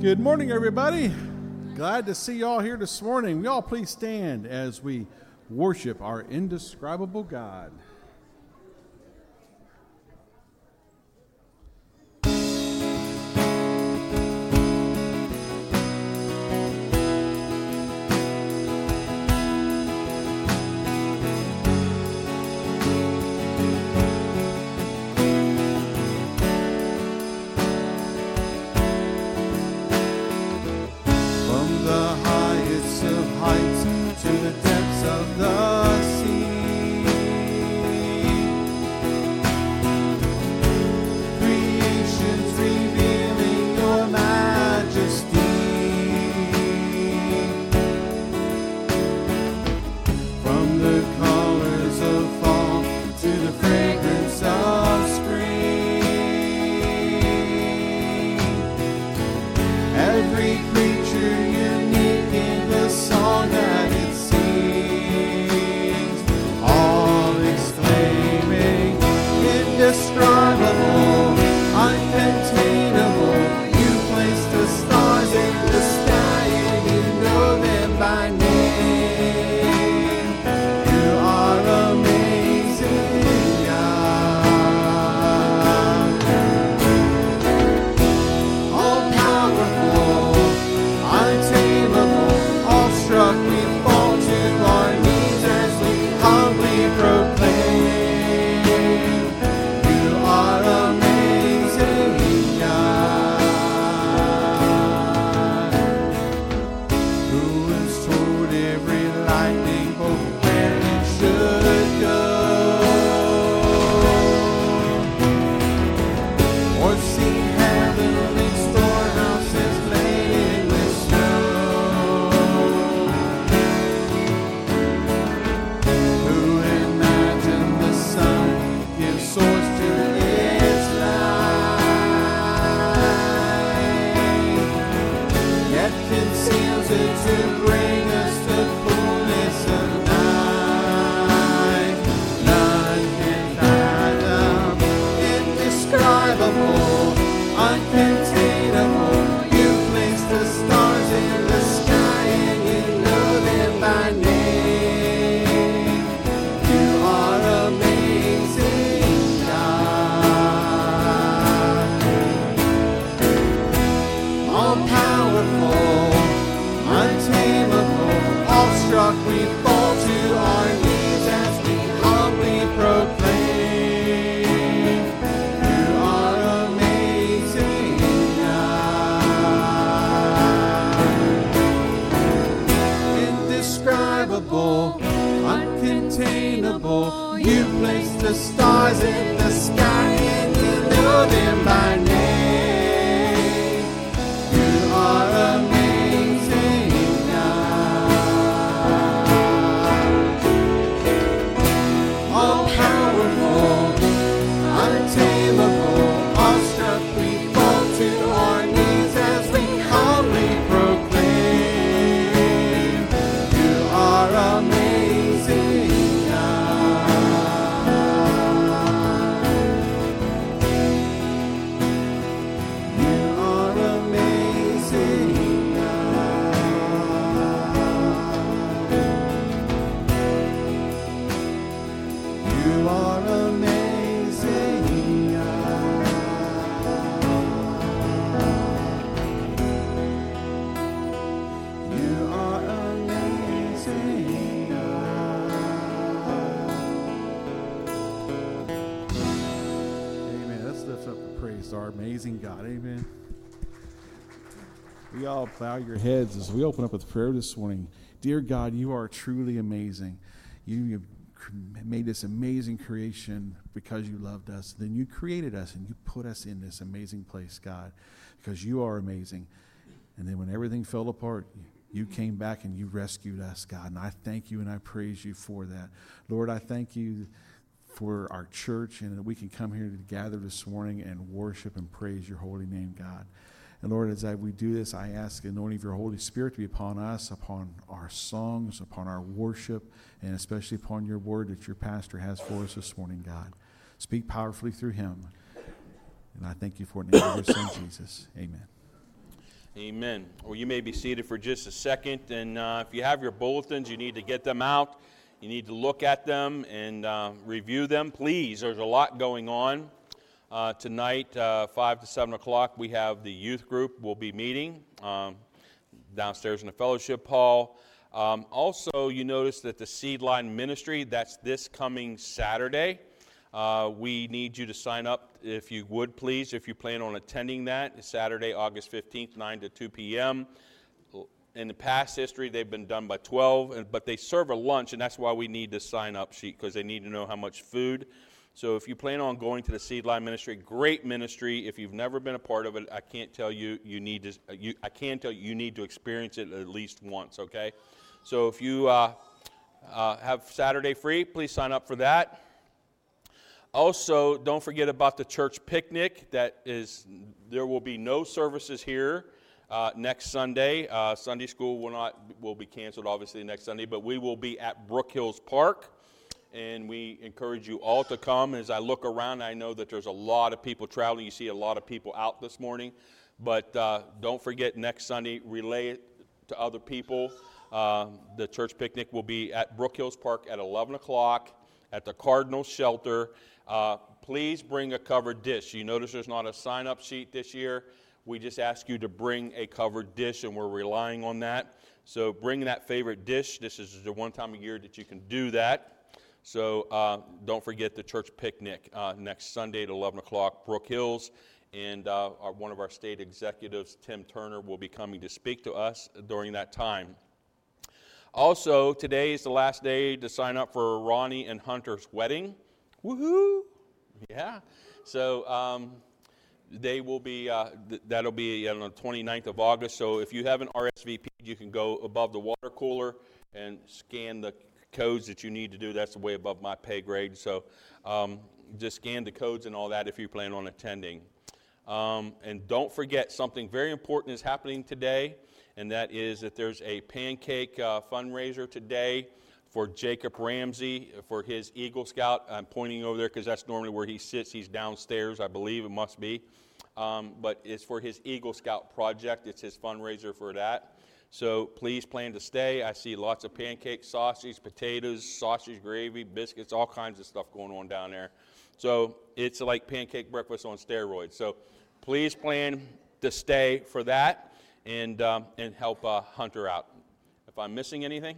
Good morning, everybody. Glad to see you all here this morning. We all please stand as we worship our indescribable God. Our amazing God. Amen. We all bow your heads as we open up with prayer this morning. Dear God, you are truly amazing. You have made this amazing creation because you loved us. Then you created us and you put us in this amazing place, God, because you are amazing. And then when everything fell apart, you came back and you rescued us, God. And I thank you and I praise you for that. Lord, I thank you for our church and that we can come here to gather this morning and worship and praise your holy name, God. And Lord, as we do this, I ask the anointing of your Holy Spirit to be upon us, upon our songs, upon our worship, and especially upon your word that your pastor has for us this morning, God. Speak powerfully through him. And I thank you for it in the name of your son, Jesus. Amen. Amen. Well, you may be seated for just a second, and if you have your bulletins, you need to get them out. You need to look at them and review them. Please, there's a lot going on. Tonight, 5 to 7 o'clock, we have the youth group will be meeting downstairs in the fellowship hall. Also, you notice that the Seed Line Ministry, that's this coming Saturday. We need you to sign up, if you would, please, if you plan on attending that. It's Saturday, August 15th, 9 to 2 p.m. In the past history, they've been done by 12, but they serve a lunch, and that's why we need the sign-up sheet, because they need to know how much food. So if you plan on going to the Seed Line Ministry, great ministry. If you've never been a part of it, I can't tell you you need to. I can tell you need to experience it at least once. Okay, so if you have Saturday free, please sign up for that. Also, don't forget about the church picnic. There will be no services here next Sunday. Sunday school will be canceled, obviously, next Sunday, but we will be at Brook Hills Park, and we encourage you all to come. As I look around, I know that there's a lot of people traveling. You see a lot of people out this morning, but don't forget next Sunday, relay it to other people. The church picnic will be at Brook Hills Park at 11 o'clock at the Cardinal Shelter. Please bring a covered dish. You notice there's not a sign-up sheet this year. We just ask you to bring a covered dish, and we're relying on that. So bring that favorite dish. This is the one time a year that you can do that. So don't forget the church picnic next Sunday at 11 o'clock, Brook Hills. And one of our state executives, Tim Turner, will be coming to speak to us during that time. Also, today is the last day to sign up for Ronnie and Hunter's wedding. Woohoo! Yeah. So they will be, that'll be on the 29th of August. So if you haven't RSVP'd, you can go above the water cooler and scan the codes that you need to do. That's way above my pay grade. So just scan the codes and all that if you plan on attending. And don't forget, something very important is happening today, and that is that there's a pancake fundraiser today for Jacob Ramsey for his Eagle Scout. I'm pointing over there because that's normally where he sits. He's downstairs, I believe it must be. But it's for his Eagle Scout project. It's his fundraiser for that. So please plan to stay. I see lots of pancakes, sausage, potatoes, sausage gravy, biscuits, all kinds of stuff going on down there. So it's like pancake breakfast on steroids. So please plan to stay for that and help Hunter out. If I'm missing anything?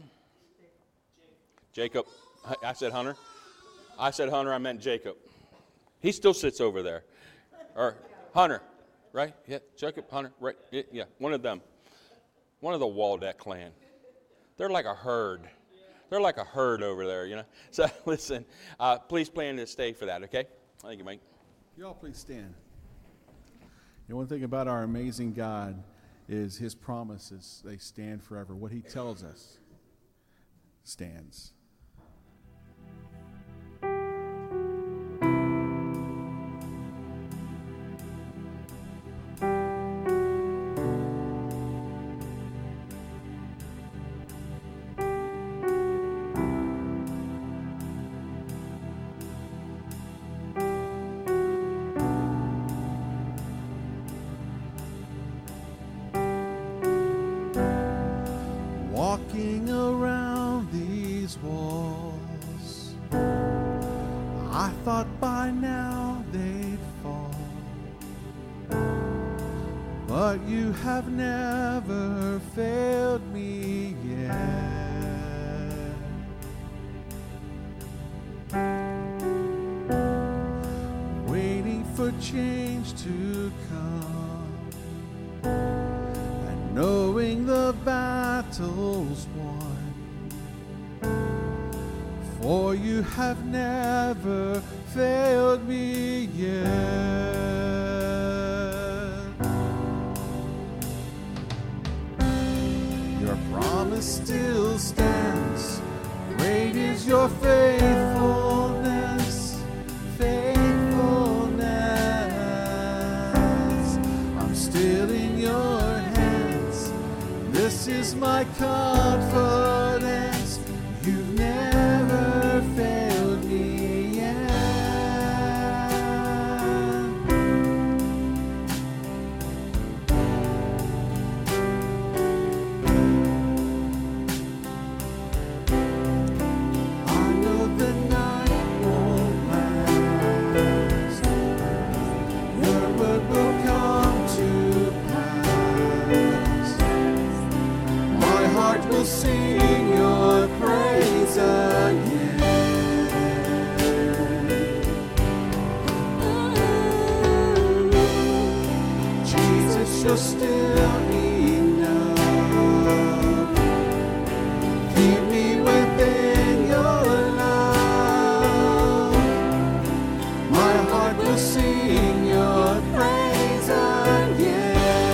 Jacob. I said Hunter. I said Hunter, I meant Jacob. He still sits over there. Or Hunter, right? Yeah, Jacob, Hunter, right? Yeah, one of them. One of the Waldeck clan. They're like a herd. They're like a herd over there, you know. So listen, please plan to stay for that, okay? Thank you, Mike. You all please stand. And one thing about our amazing God is his promises, they stand forever. What he tells us stands. Walking around these walls, I thought by now they'd fall, but you have never failed me yet. Waiting for change to come, and knowing the battle's won, for you have never failed me yet. Your promise still stands. Great is your faithfulness, faithfulness. I'm still in your hands. This is my confidence. You've never failed me yet. will sing your praise again. Jesus, you're still enough. Keep me within your love. My heart will sing your praise again.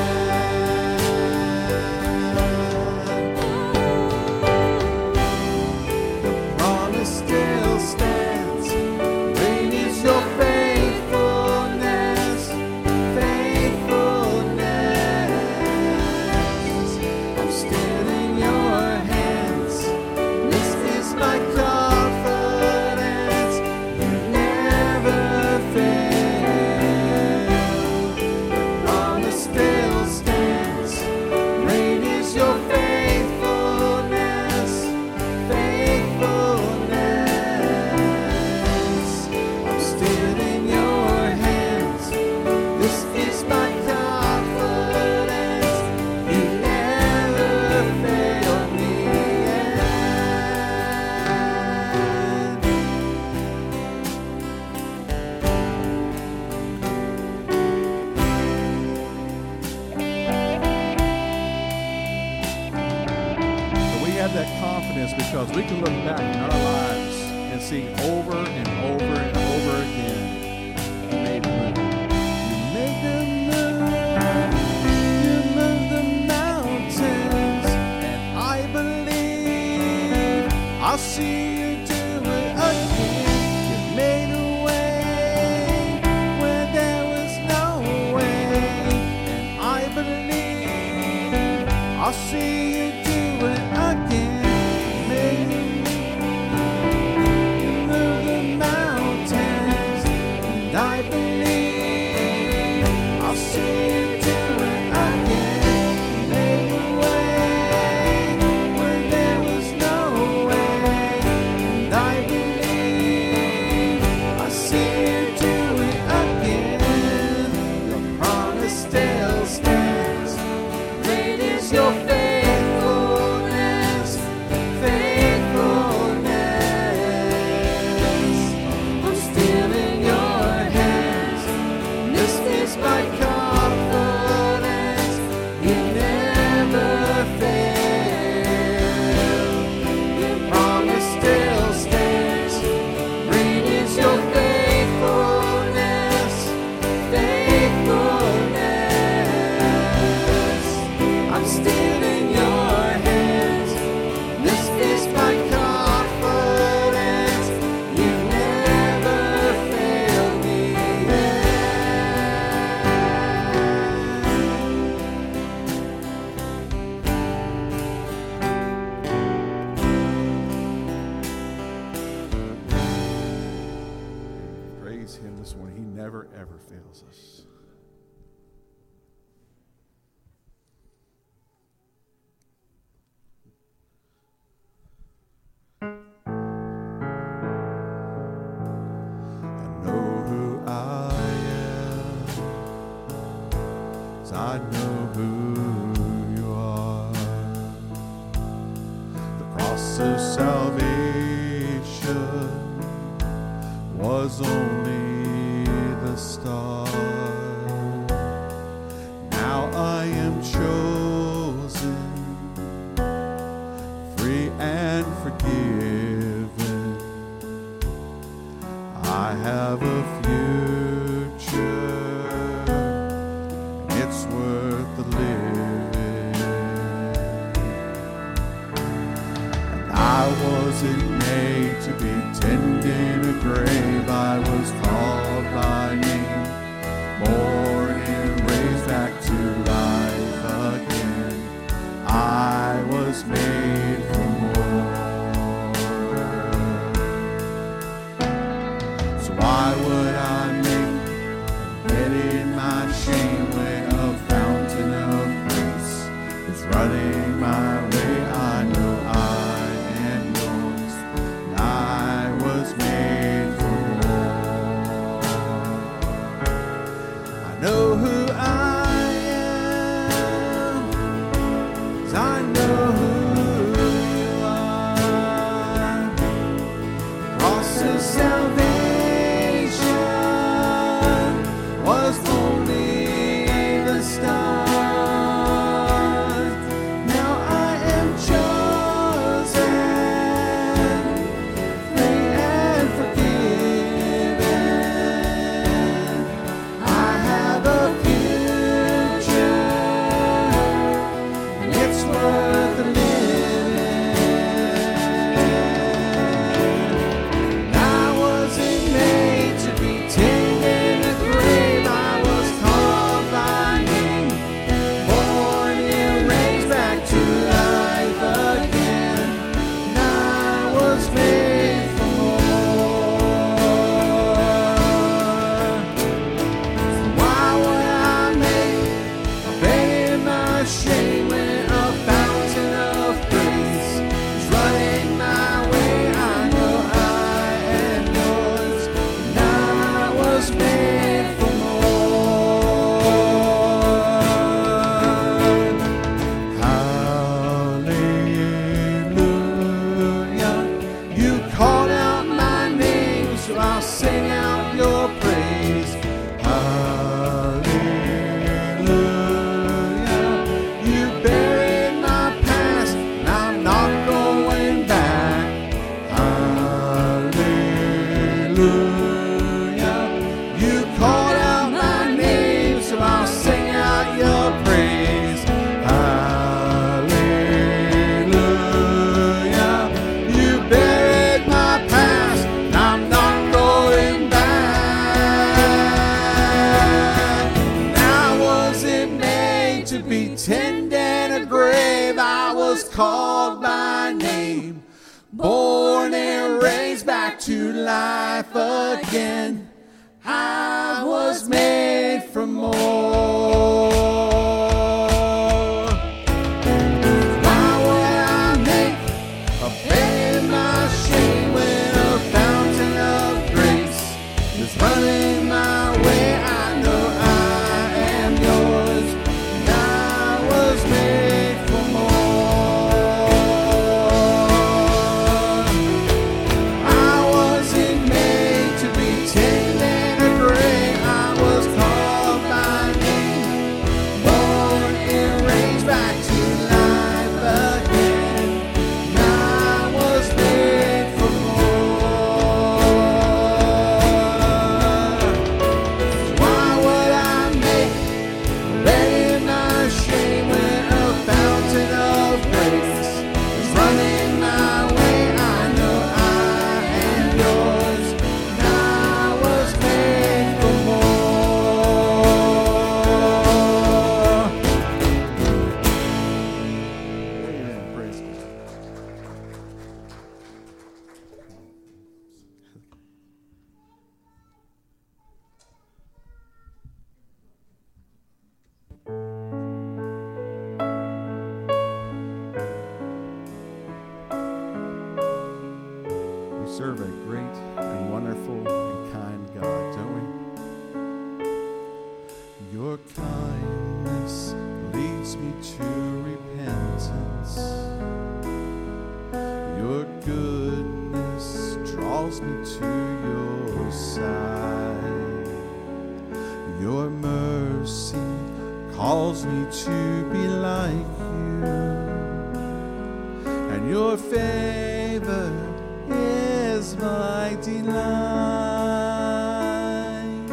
The promise still stands. Great is your faithfulness, faithfulness. I'm still in your hands. This is my confidence. You never fail. The promise still stands. Great is your faithfulness, faithfulness. I'm still in your hands. This is my confidence. You never failed me yet. But we have that confidence because we can look back in our lives and see over and over and over again, you made a move. You made a move. You moved the mountains, and I believe I'll see you do it again. You made a way where there was no way, and I believe I'll see you do it again. Maybe you move the mountains, and I believe I'll see you do it again. Made a way where there was no way, and I believe I'll see you do it again. Your promise still stands. Great is your faithfulness, faithfulness. I'm still in your hands. This is my confidence. You never fail. Your promise still stands. Great is your faithfulness, faithfulness. I'm still in your hands. This is my confidence. You never failed me yet. Praise him this morning. He never, ever fails us. I know who I am. 'Cause I know who you are. The cross of salvation was only the start. Now I am chosen, free and forgiven. I have a future, and it's worth the living. And I wasn't made to be tended in a grave. I was called by name, born and raised back to life again. I was made for more. So why would I make get in my shame when a fountain of grace is running my way? I know I am yours, and I was made for more. I know who I am, 'cause I know who be tended in a grave. I was called by name, born and raised back to life again. I was made for more. Why would I make a bed in my shame when a fountain of grace is running my way? I know I am yours, and I was made for more. I wasn't made to be taken in a grave. I was called by name, born and raised back to life again. And I was made for more. Why would I make a bed in my shame when a fountain of grace is running my way? I know I am yours, and I was made for more. Amen. Praise God. We serve a great and wonderful and kind God, don't we? Your kindness leads me to repentance. Your goodness draws me to your side. Your mercy calls me to be like you, and your favor is my delight.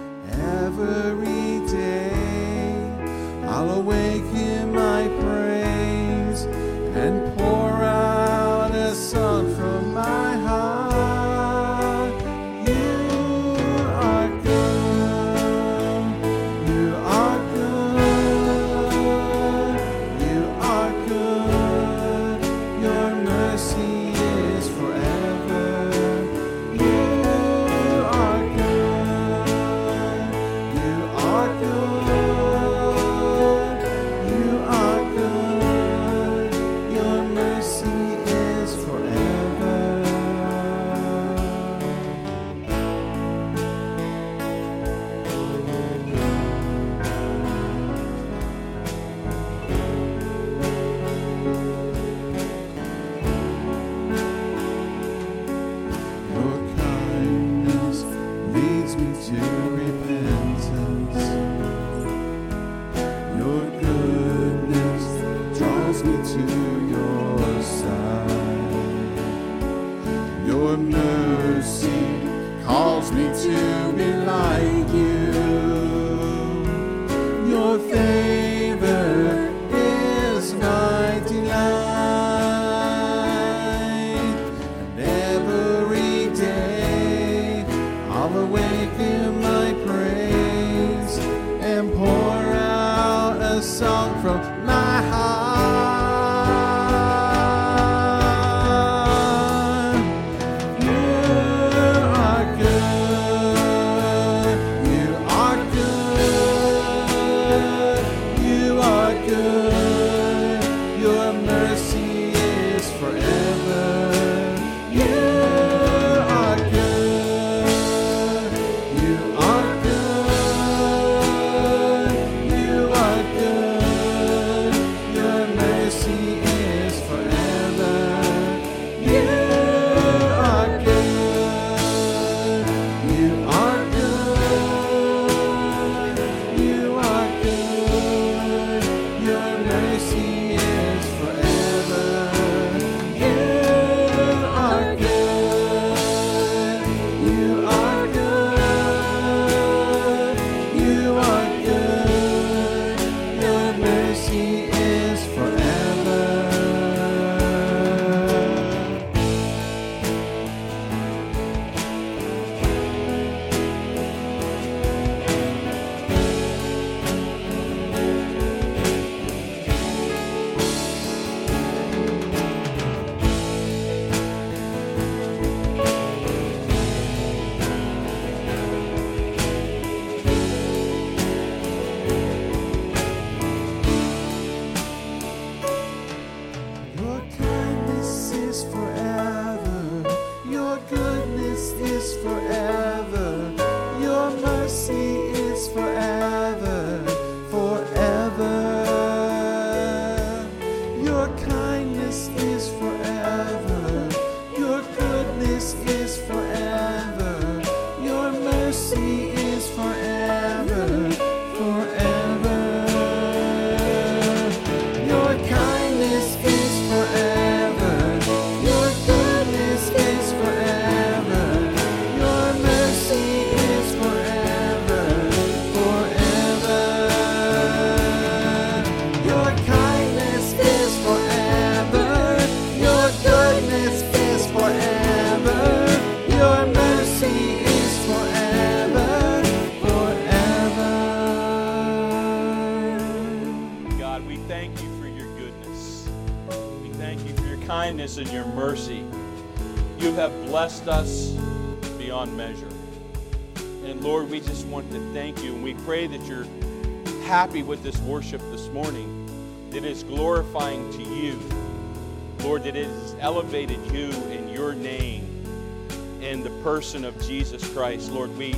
Every day I'll awaken my praise and pour out a song from my heart. You are good. You are good. You are good. Your mercy is forever. You are good. You are good. You are good. Your mercy is forever. Your kindness leads me to repentance. Your goodness draws me to your side. Your mercy calls me to be like you. Your favor is my delight. And every day I'll awaken my praise and pour out a song from my heart. You are good. You are good. You are good. Your mercy is forever. You are good. You are good. You are good. Your mercy is forever. You are good. You are good. You are good. Your mercy is forever. You are good. You are good. You are good. Your mercy is forever. Your kindness is forever. Your goodness is forever. Your mercy is forever, forever. God, we thank you for your goodness. We thank you for your kindness and your mercy. You have blessed us beyond measure. And Lord, we just want to thank you, and we pray that you're happy with this worship this morning, that it's glorifying to you. Lord, that it has elevated you in your name and the person of Jesus Christ. Lord, we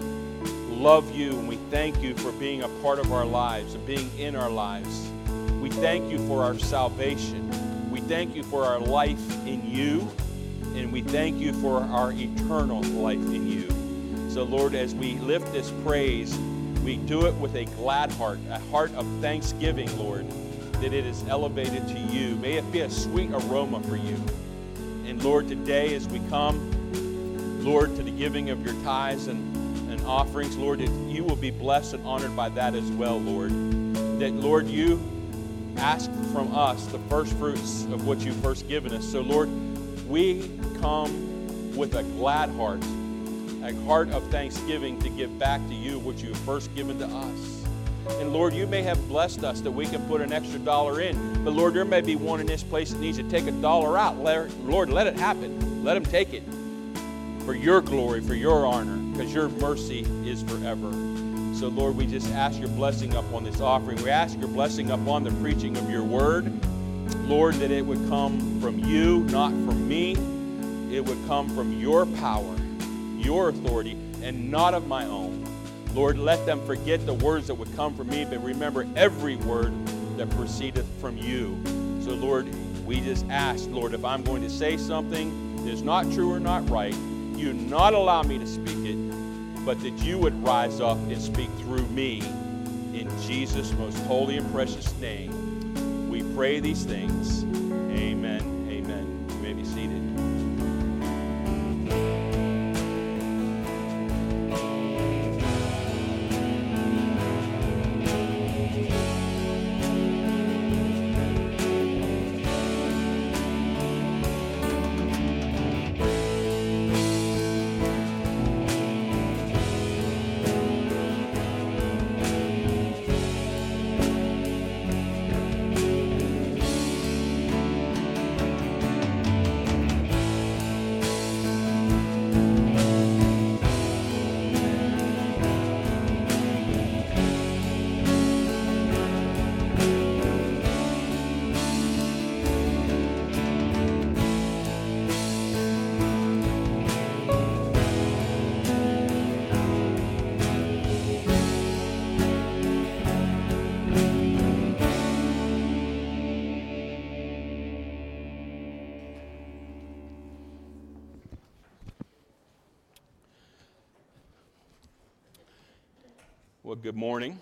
love you and we thank you for being a part of our lives and being in our lives. We thank you for our salvation. We thank you for our life in you, and we thank you for our eternal life in you. So Lord, as we lift this praise, we do it with a glad heart, a heart of thanksgiving, Lord, that it is elevated to you. May it be a sweet aroma for you. And Lord, today as we come, Lord, to the giving of your tithes and offerings, Lord, that you will be blessed and honored by that as well, Lord. That, Lord, you ask from us the first fruits of what you've first given us. So, Lord, we come with a glad heart, a heart of thanksgiving to give back to you what you've first given to us. And Lord, you may have blessed us that we can put an extra $1 in, but Lord, there may be one in this place that needs to take $1 out. Lord, let it happen. Let him take it for your glory, for your honor, because your mercy is forever. So Lord, we just ask your blessing upon this offering. We ask your blessing upon the preaching of your word. Lord, that it would come from you, not from me. It would come from your power, your authority, and not of my own. Lord, let them forget the words that would come from me, but remember every word that proceedeth from you. So Lord, we just ask, Lord, if I'm going to say something that's not true or not right, you not allow me to speak it, but that you would rise up and speak through me. In Jesus' most holy and precious name, we pray these things. Amen. Amen. You may be seated. Well, good morning.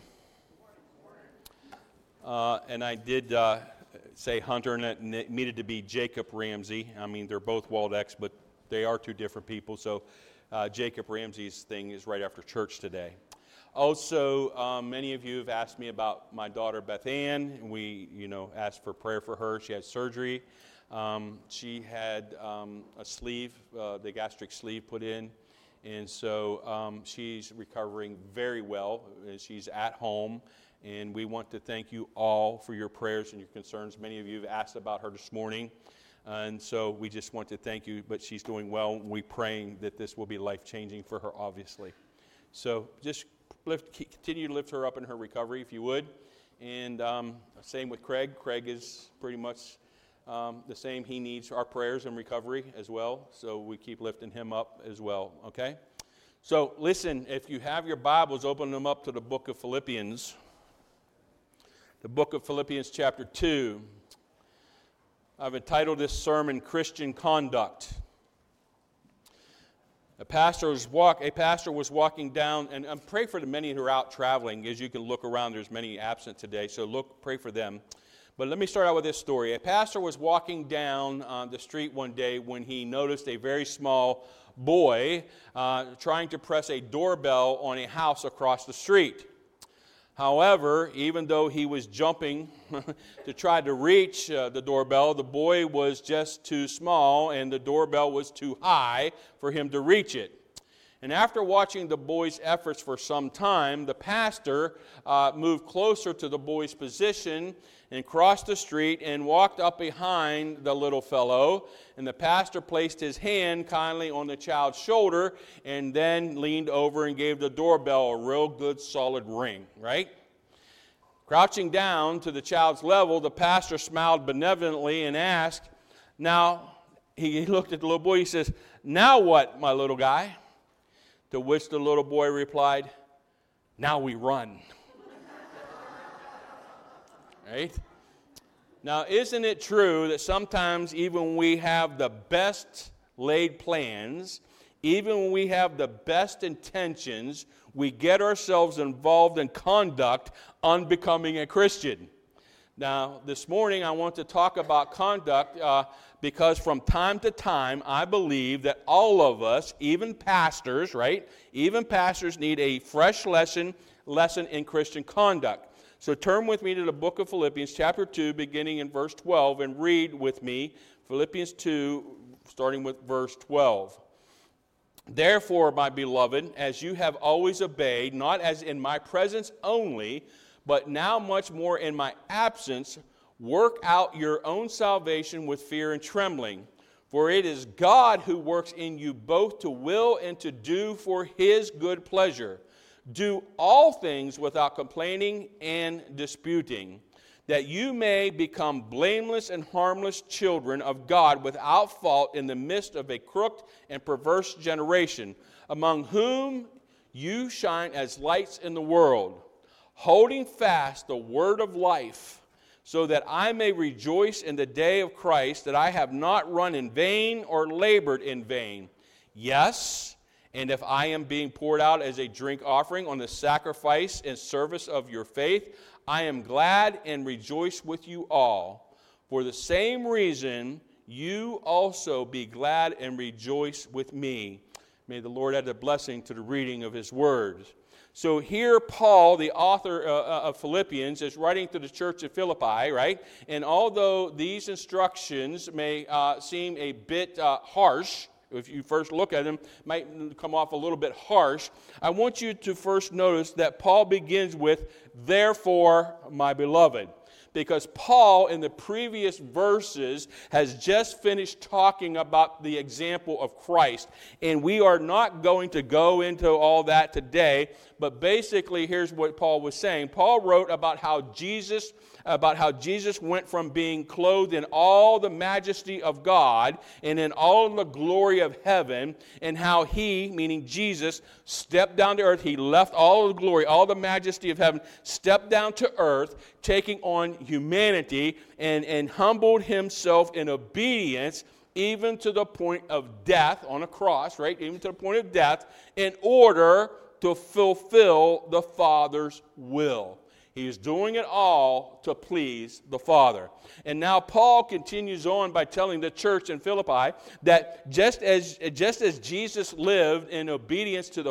And I did say Hunter, and it needed to be Jacob Ramsey. I mean, they're both Waldeck's, but they are two different people. So Jacob Ramsey's thing is right after church today. Also, many of you have asked me about my daughter Beth Ann. We, asked for prayer for her. She had surgery. She had a sleeve, the gastric sleeve put in. And so she's recovering very well. She's at home. And we want to thank you all for your prayers and your concerns. Many of you have asked about her this morning. And so we just want to thank you. But she's doing well. We're praying that this will be life-changing for her, obviously. So just continue to lift her up in her recovery, if you would. And same with Craig. Craig is pretty much the same. He needs our prayers and recovery as well. So we keep lifting him up as well, okay? So listen, if you have your Bibles, open them up to the book of Philippians. The book of Philippians chapter 2. I've entitled this sermon, Christian Conduct. A pastor was walking down, and pray for the many who are out traveling. As you can look around, there's many absent today, so pray for them. But let me start out with this story. A pastor was walking down the street one day when he noticed a very small boy trying to press a doorbell on a house across the street. However, even though he was jumping to try to reach the doorbell, the boy was just too small and the doorbell was too high for him to reach it. And after watching the boy's efforts for some time, the pastor moved closer to the boy's position and crossed the street and walked up behind the little fellow. And the pastor placed his hand kindly on the child's shoulder and then leaned over and gave the doorbell a real good solid ring, right? Crouching down to the child's level, the pastor smiled benevolently and asked, now, he looked at the little boy, he says, now what, my little guy? To which the little boy replied, now we run. Right? Now, isn't it true that sometimes even when we have the best laid plans, even when we have the best intentions, we get ourselves involved in conduct unbecoming a Christian? Now, this morning I want to talk about conduct because from time to time I believe that all of us, even pastors, right? Even pastors need a fresh lesson in Christian conduct. So turn with me to the book of Philippians chapter 2 beginning in verse 12 and read with me Philippians 2 starting with verse 12. Therefore, my beloved, as you have always obeyed, not as in my presence only, but now much more in my absence, work out your own salvation with fear and trembling. For it is God who works in you both to will and to do for his good pleasure. Do all things without complaining and disputing, that you may become blameless and harmless children of God without fault in the midst of a crooked and perverse generation, among whom you shine as lights in the world, holding fast the word of life, so that I may rejoice in the day of Christ, that I have not run in vain or labored in vain. Yes, and if I am being poured out as a drink offering on the sacrifice and service of your faith, I am glad and rejoice with you all. For the same reason, you also be glad and rejoice with me. May the Lord add a blessing to the reading of his words. So here Paul, the author of Philippians, is writing to the church of Philippi, right? And although these instructions may seem a bit harsh, if you first look at them, might come off a little bit harsh, I want you to first notice that Paul begins with, therefore, my beloved. Because Paul, in the previous verses, has just finished talking about the example of Christ. And we are not going to go into all that today, but basically here's what Paul was saying. Paul wrote about how Jesus went from being clothed in all the majesty of God and in all the glory of heaven, and how he, meaning Jesus, stepped down to earth. He left all the glory, all the majesty of heaven, stepped down to earth, taking on humanity, and humbled himself in obedience, even to the point of death on a cross, right? Even to the point of death, in order to fulfill the Father's will. He is doing it all to please the Father. And now Paul continues on by telling the church in Philippi that just as Jesus lived in obedience to the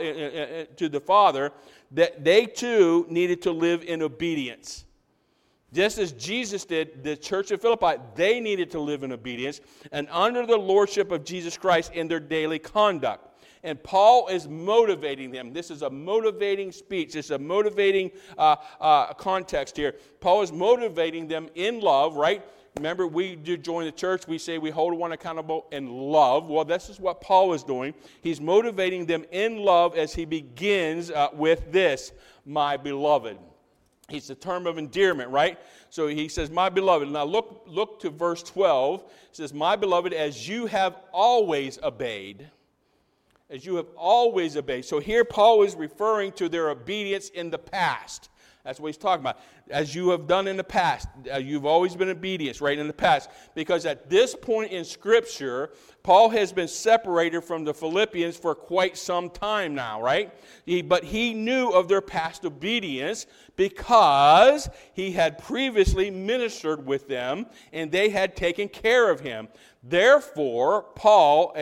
Father, that they too needed to live in obedience. Just as Jesus did, the church of Philippi, they needed to live in obedience and under the lordship of Jesus Christ in their daily conduct. And Paul is motivating them. This is a motivating speech. It's a motivating context here. Paul is motivating them in love, right? Remember, we do join the church. We say we hold one accountable in love. Well, this is what Paul is doing. He's motivating them in love as he begins with this, my beloved. It's a term of endearment, right? So he says, my beloved. Now look to verse 12. It says, my beloved, as you have always obeyed. As you have always obeyed. So here Paul is referring to their obedience in the past. That's what he's talking about. as you have done in the past. You've always been obedient, right, in the past. Because at this point in Scripture, Paul has been separated from the Philippians for quite some time now, right? But he knew of their past obedience because he had previously ministered with them and they had taken care of him. Therefore, Paul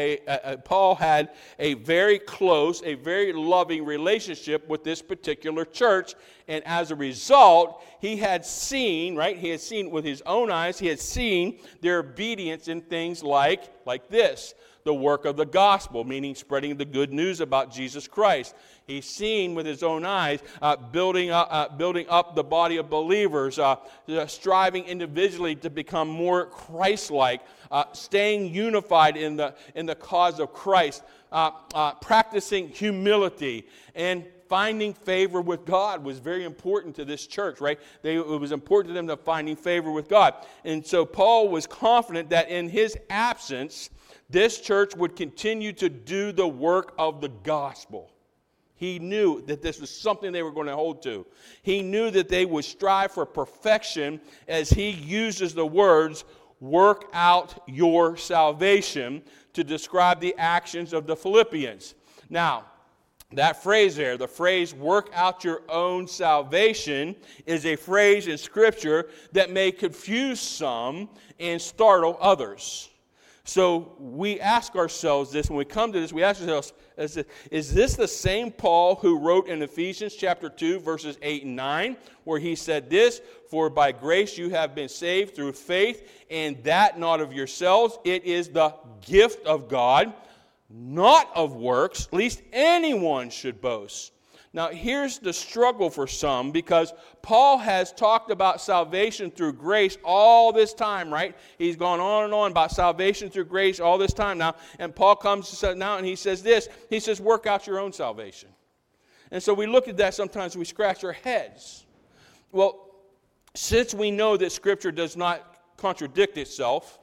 had a very close, a very loving relationship with this particular church. And as a result, he had seen, right? He had seen with his own eyes, he had seen their obedience in things like this. The work of the gospel, meaning spreading the good news about Jesus Christ. He's seen with his own eyes building up the body of believers, striving individually to become more Christ-like, staying unified in the cause of Christ, practicing humility, and finding favor with God was very important to this church, right? It was important to them to finding favor with God. And so Paul was confident that in his absence, this church would continue to do the work of the gospel. He knew that this was something they were going to hold to. He knew that they would strive for perfection as he uses the words, work out your salvation, to describe the actions of the Philippians. Now, that phrase there, the phrase work out your own salvation, is a phrase in Scripture that may confuse some and startle others. So we ask ourselves this, when we come to this, we ask ourselves, is this the same Paul who wrote in Ephesians chapter 2, verses 8 and 9, where he said this, for by grace you have been saved through faith, and that not of yourselves, it is the gift of God, not of works, lest anyone should boast. Now, here's the struggle for some, because Paul has talked about salvation through grace all this time, right? He's gone on and on about salvation through grace all this time now. And Paul comes now and he says this. He says, work out your own salvation. And so we look at that sometimes, we scratch our heads. Well, since we know that Scripture does not contradict itself,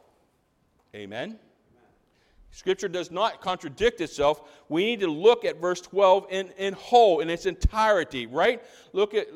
amen? Scripture does not contradict itself. We need to look at verse 12 in whole, in its entirety, right? Look at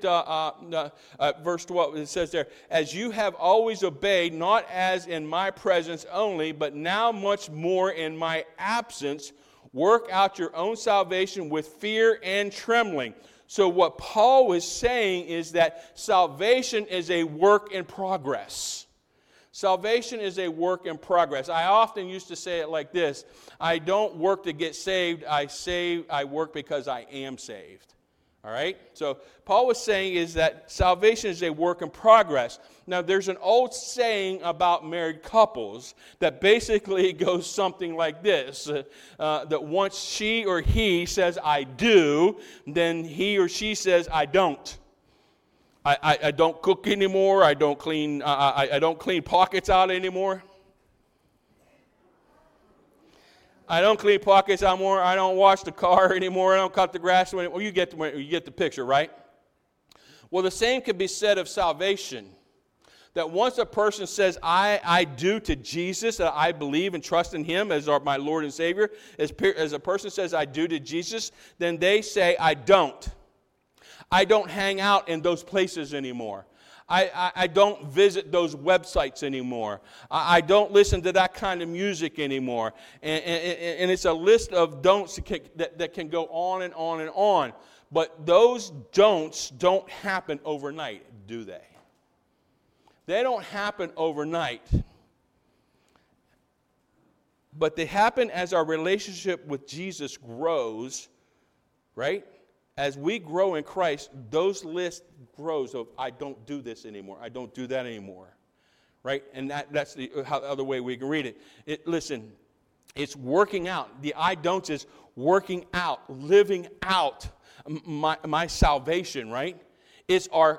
verse 12. It says there, as you have always obeyed, not as in my presence only, but now much more in my absence, work out your own salvation with fear and trembling. So what Paul was saying is that salvation is a work in progress. Salvation is a work in progress. I often used to say it like this. I don't work to get saved. I work because I am saved. All right? So Paul was saying is that salvation is a work in progress. Now, there's an old saying about married couples that basically goes something like this. That once she or he says, I do, then he or she says, I don't. I don't cook anymore. I don't clean pockets out anymore. I don't clean pockets anymore. I don't wash the car anymore. I don't cut the grass anymore. You get the picture, right? Well, the same could be said of salvation. That once a person says, I do to Jesus, that I believe and trust in Him as my Lord and Savior, as a person says, I do to Jesus, then they say, I don't. I don't hang out in those places anymore. I don't visit those websites anymore. I don't listen to that kind of music anymore. And it's a list of don'ts that can go on and on and on. But those don'ts don't happen overnight, do they? They don't happen overnight. But they happen as our relationship with Jesus grows, right? As we grow in Christ, those lists grows of, I don't do this anymore. I don't do that anymore. Right? And that's the other way we can read it. Listen, it's working out. The I don'ts is working out, living out my salvation, right? It's our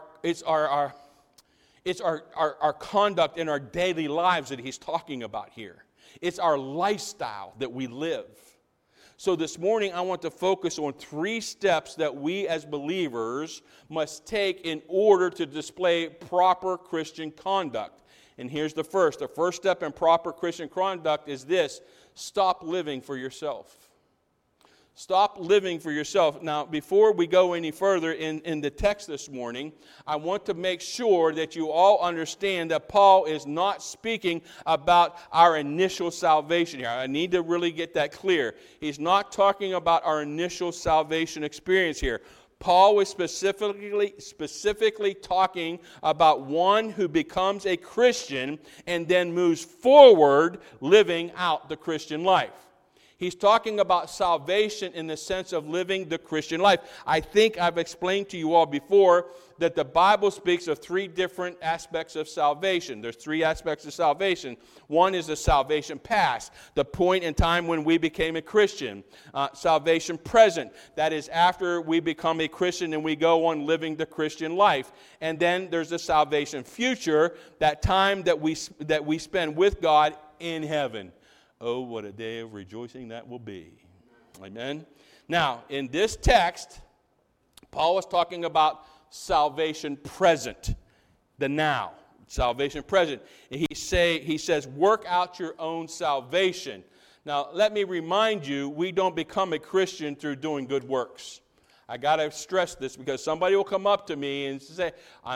conduct in our daily lives that he's talking about here. It's our lifestyle that we live. So this morning, I want to focus on 3 steps that we as believers must take in order to display proper Christian conduct. And here's the first. The first step in proper Christian conduct is this: stop living for yourself. Stop living for yourself. Now, before we go any further in the text this morning, I want to make sure that you all understand that Paul is not speaking about our initial salvation here. I need to really get that clear. He's not talking about our initial salvation experience here. Paul was specifically talking about one who becomes a Christian and then moves forward living out the Christian life. He's talking about salvation in the sense of living the Christian life. I think I've explained to you all before that the Bible speaks of three different aspects of salvation. There's three aspects of salvation. One is the salvation past, the point in time when we became a Christian. Salvation present, that is after we become a Christian and we go on living the Christian life. And then there's the salvation future, that time that we spend with God in heaven. Oh, what a day of rejoicing that will be. Amen. Now, in this text, Paul is talking about salvation present, the now. Salvation present. And he says, work out your own salvation. Now, let me remind you, we don't become a Christian through doing good works. I got to stress this because somebody will come up to me and say,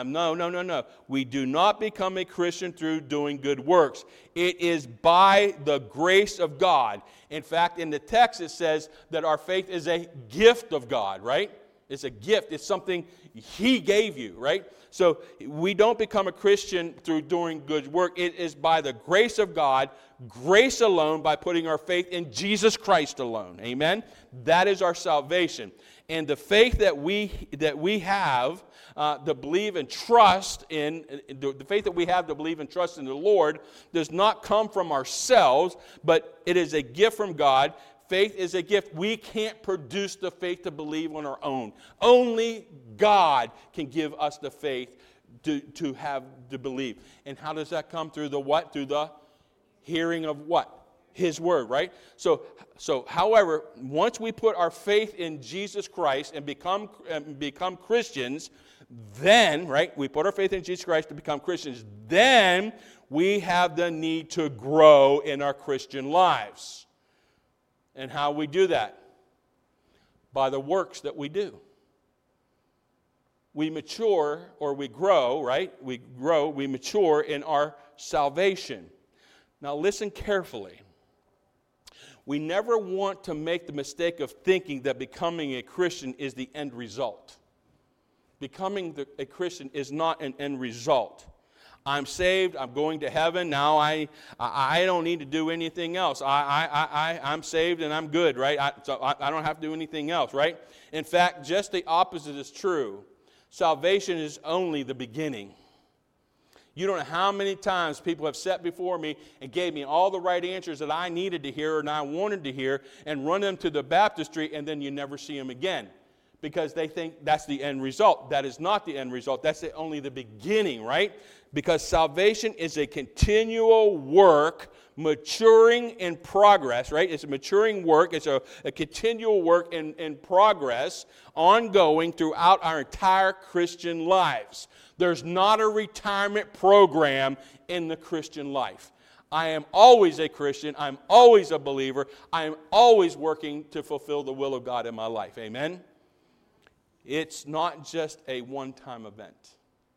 no. We do not become a Christian through doing good works. It is by the grace of God. In fact, in the text it says that our faith is a gift of God, right? It's a gift. It's something He gave you, right? So we don't become a Christian through doing good work. It is by the grace of God, grace alone, by putting our faith in Jesus Christ alone. Amen? That is our salvation. And the faith that we have to believe and trust in, the faith that we have to believe and trust in the Lord does not come from ourselves, but it is a gift from God. Faith is a gift. We can't produce the faith to believe on our own. Only God can give us the faith to have to believe. And how does that come? Through the what? Through the hearing of what? His word, right? So, however, once we put our faith in Jesus Christ and become Christians, then, right, we put our faith in Jesus Christ to become Christians, then we have the need to grow in our Christian lives. And how we do that? By the works that we do. We mature, or we grow, right? We mature in our salvation. Now listen carefully. We never want to make the mistake of thinking that becoming a Christian is the end result. Becoming a Christian is not an end result. I'm saved, I'm going to heaven, now I don't need to do anything else. I'm saved and I'm good, right? So I don't have to do anything else, right? In fact, just the opposite is true. Salvation is only the beginning. You don't know how many times people have sat before me and gave me all the right answers that I needed to hear and I wanted to hear and run them to the baptistry, and then you never see them again because they think that's the end result. That is not the end result. That's only the beginning, right? Because salvation is a continual work, maturing in progress, right? It's a maturing work. It's a continual work in progress, ongoing throughout our entire Christian lives. There's not a retirement program in the Christian life. I am always a Christian. I'm always a believer. I am always working to fulfill the will of God in my life. Amen? It's not just a one-time event.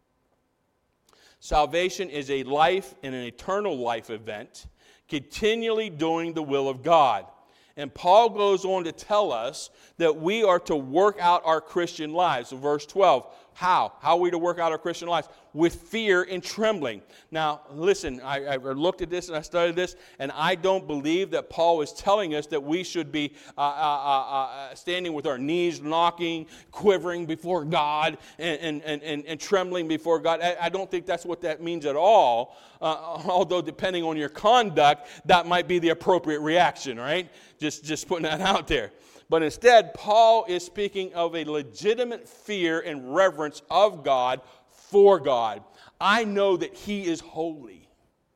Salvation is a life and an eternal life event, continually doing the will of God. And Paul goes on to tell us that we are to work out our Christian lives. So verse 12, how? How are we to work out our Christian lives? With fear and trembling. Now, listen, I looked at this and I studied this, and I don't believe that Paul is telling us that we should be standing with our knees knocking, quivering before God, and trembling before God. I don't think that's what that means at all, although depending on your conduct, that might be the appropriate reaction, right? Just putting that out there. But instead, Paul is speaking of a legitimate fear and reverence of God for God. I know that He is holy.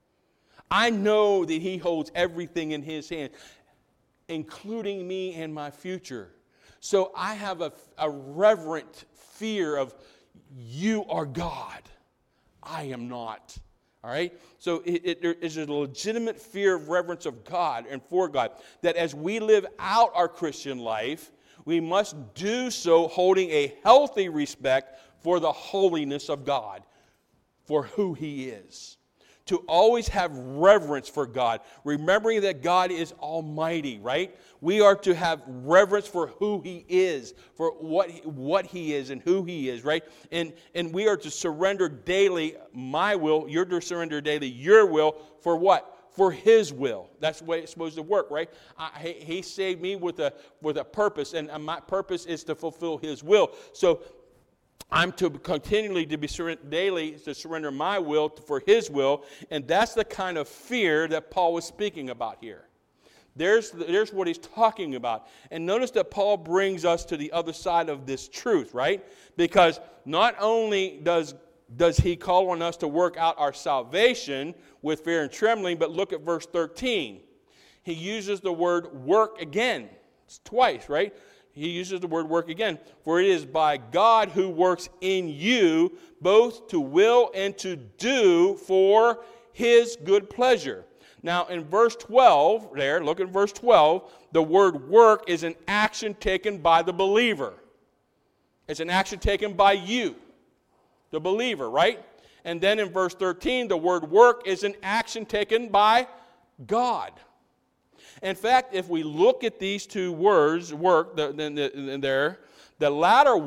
I know that He holds everything in His hand, including me and my future. So I have a reverent fear of, you are God. I am not. All right? So there is a legitimate fear of reverence of God and for God, that as we live out our Christian life, we must do so holding a healthy respect for the holiness of God, for who He is. To always have reverence for God, remembering that God is almighty, right? We are to have reverence for who He is, for what He is and who He is, right? And we are to surrender daily my will. You're to surrender daily your will for what? For His will. That's the way it's supposed to work, right? He saved me with a purpose, and my purpose is to fulfill His will. So I'm to continually to be daily to surrender my will for His will, and that's the kind of fear that Paul was speaking about here. There's what he's talking about. And notice that Paul brings us to the other side of this truth, right? Because not only does he call on us to work out our salvation with fear and trembling, but look at verse 13. He uses the word work again. It's twice, right? He uses the word work again. For it is by God who works in you both to will and to do for His good pleasure. Now in verse 12, look at verse 12, the word work is an action taken by the believer. It's an action taken by you, the believer, right? And then in verse 13, the word work is an action taken by God. In fact, if we look at these two words, work, the latter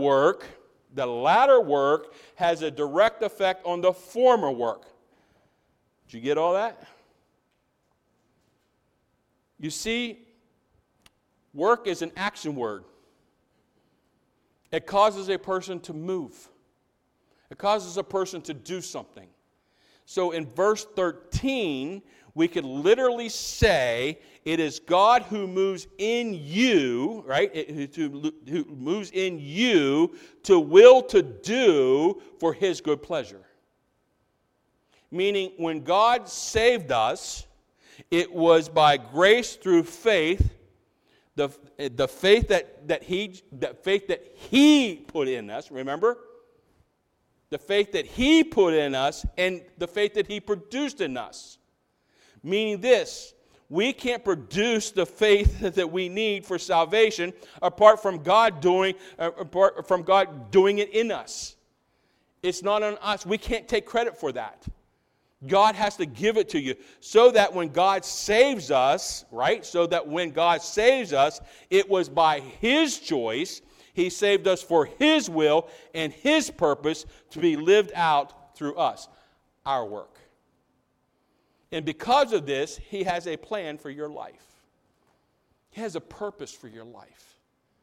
work has a direct effect on the former work. Did you get all that? You see, work is an action word. It causes a person to move. It causes a person to do something. So in verse 13, we could literally say it is God who moves in you, right? Who moves in you to will to do for His good pleasure. Meaning, when God saved us, it was by grace through faith, the faith that He put in us. Remember, the faith that He put in us, and the faith that He produced in us. Meaning this, we can't produce the faith that we need for salvation apart from God doing it in us. It's not on us. We can't take credit for that. God has to give it to you so that when God saves us, right? So that when God saves us, it was by His choice. He saved us for His will and His purpose to be lived out through us, our work. And because of this, He has a plan for your life. He has a purpose for your life.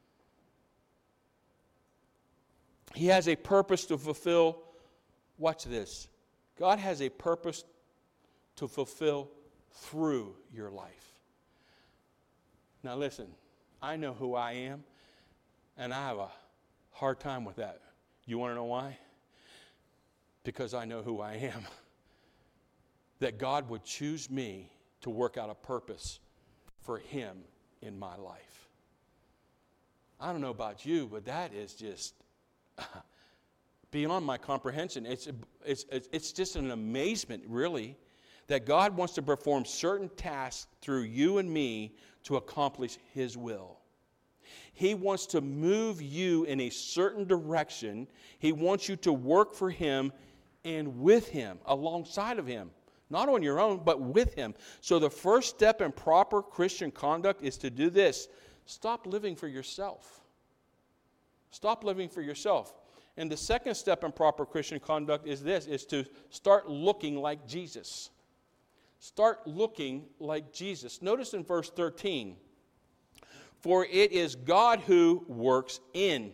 He has a purpose to fulfill. Watch this. God has a purpose to fulfill through your life. Now listen, I know who I am, and I have a hard time with that. You want to know why? Because I know who I am. That God would choose me to work out a purpose for Him in my life. I don't know about you, but that is just beyond my comprehension. It's just an amazement, really, that God wants to perform certain tasks through you and me to accomplish His will. He wants to move you in a certain direction. He wants you to work for Him and with Him, alongside of Him. Not on your own, but with Him. So the first step in proper Christian conduct is to do this. Stop living for yourself. Stop living for yourself. And the second step in proper Christian conduct is this, is to start looking like Jesus. Start looking like Jesus. Notice in verse 13, for it is God who works in.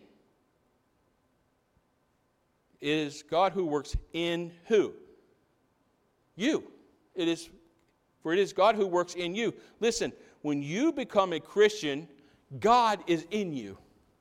It is God who works in who? You. For it is God who works in you. Listen, when you become a Christian, God is in you.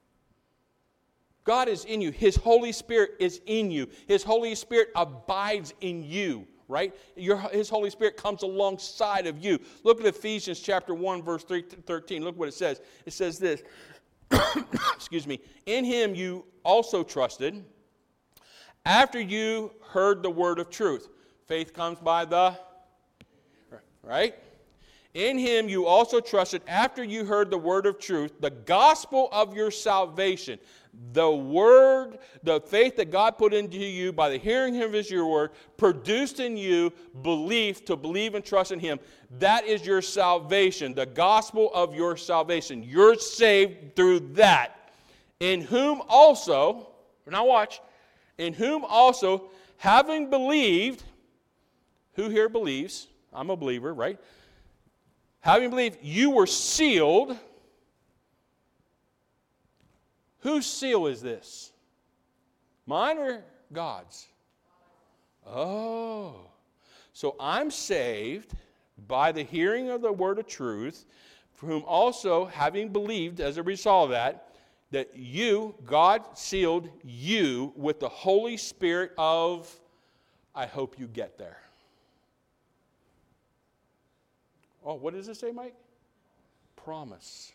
God is in you. His Holy Spirit is in you. His Holy Spirit abides in you, right? His Holy Spirit comes alongside of you. Look at Ephesians chapter 1, verse 13. Look what it says. It says this, excuse me, in Him you also trusted, after you heard the word of truth. Faith comes by the, right? In him you also trusted after you heard the word of truth, the gospel of your salvation. The word, the faith that God put into you by the hearing of his your word, produced in you belief to believe and trust in him. That is your salvation, the gospel of your salvation. You're saved through that. In whom also, now watch, in whom also, having believed, who here believes? I'm a believer, right? Having believed, you were sealed. Whose seal is this? Mine or God's? Oh. So I'm saved by the hearing of the word of truth, for whom also, having believed as a result of that you, God sealed you with the Holy Spirit of, I hope you get there. Oh, what does it say, Mike? Promise.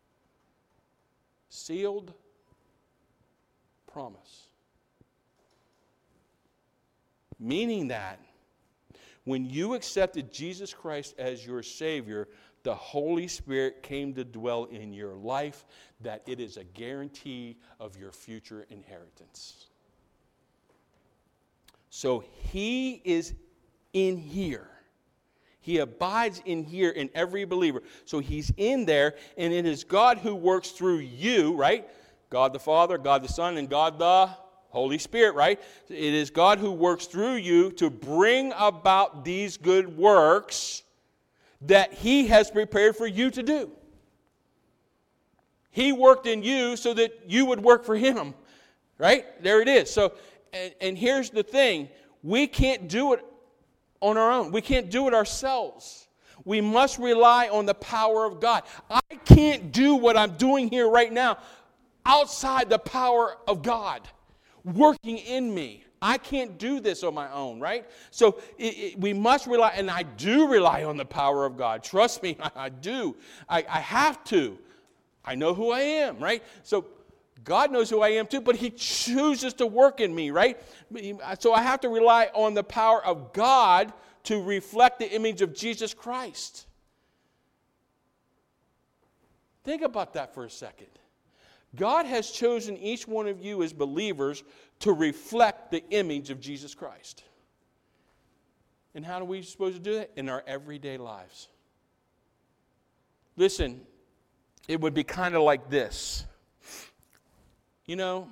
Sealed promise. Meaning that when you accepted Jesus Christ as your Savior, the Holy Spirit came to dwell in your life, that it is a guarantee of your future inheritance. So he is in here. He abides in here in every believer. So he's in there, and it is God who works through you, right? God the Father, God the Son, and God the Holy Spirit, right? It is God who works through you to bring about these good works that he has prepared for you to do. He worked in you so that you would work for him, right? There it is. So, and here's the thing. We can't do it on our own. We can't do it ourselves. We must rely on the power of God. I can't do what I'm doing here right now outside the power of God working in me. I can't do this on my own, right? So we must rely, and I do rely on the power of God. Trust me, I do. I have to. I know who I am, right? So God knows who I am too, but he chooses to work in me, right? So I have to rely on the power of God to reflect the image of Jesus Christ. Think about that for a second. God has chosen each one of you as believers to reflect the image of Jesus Christ. And how are we supposed to do that? In our everyday lives. Listen, it would be kind of like this. You know,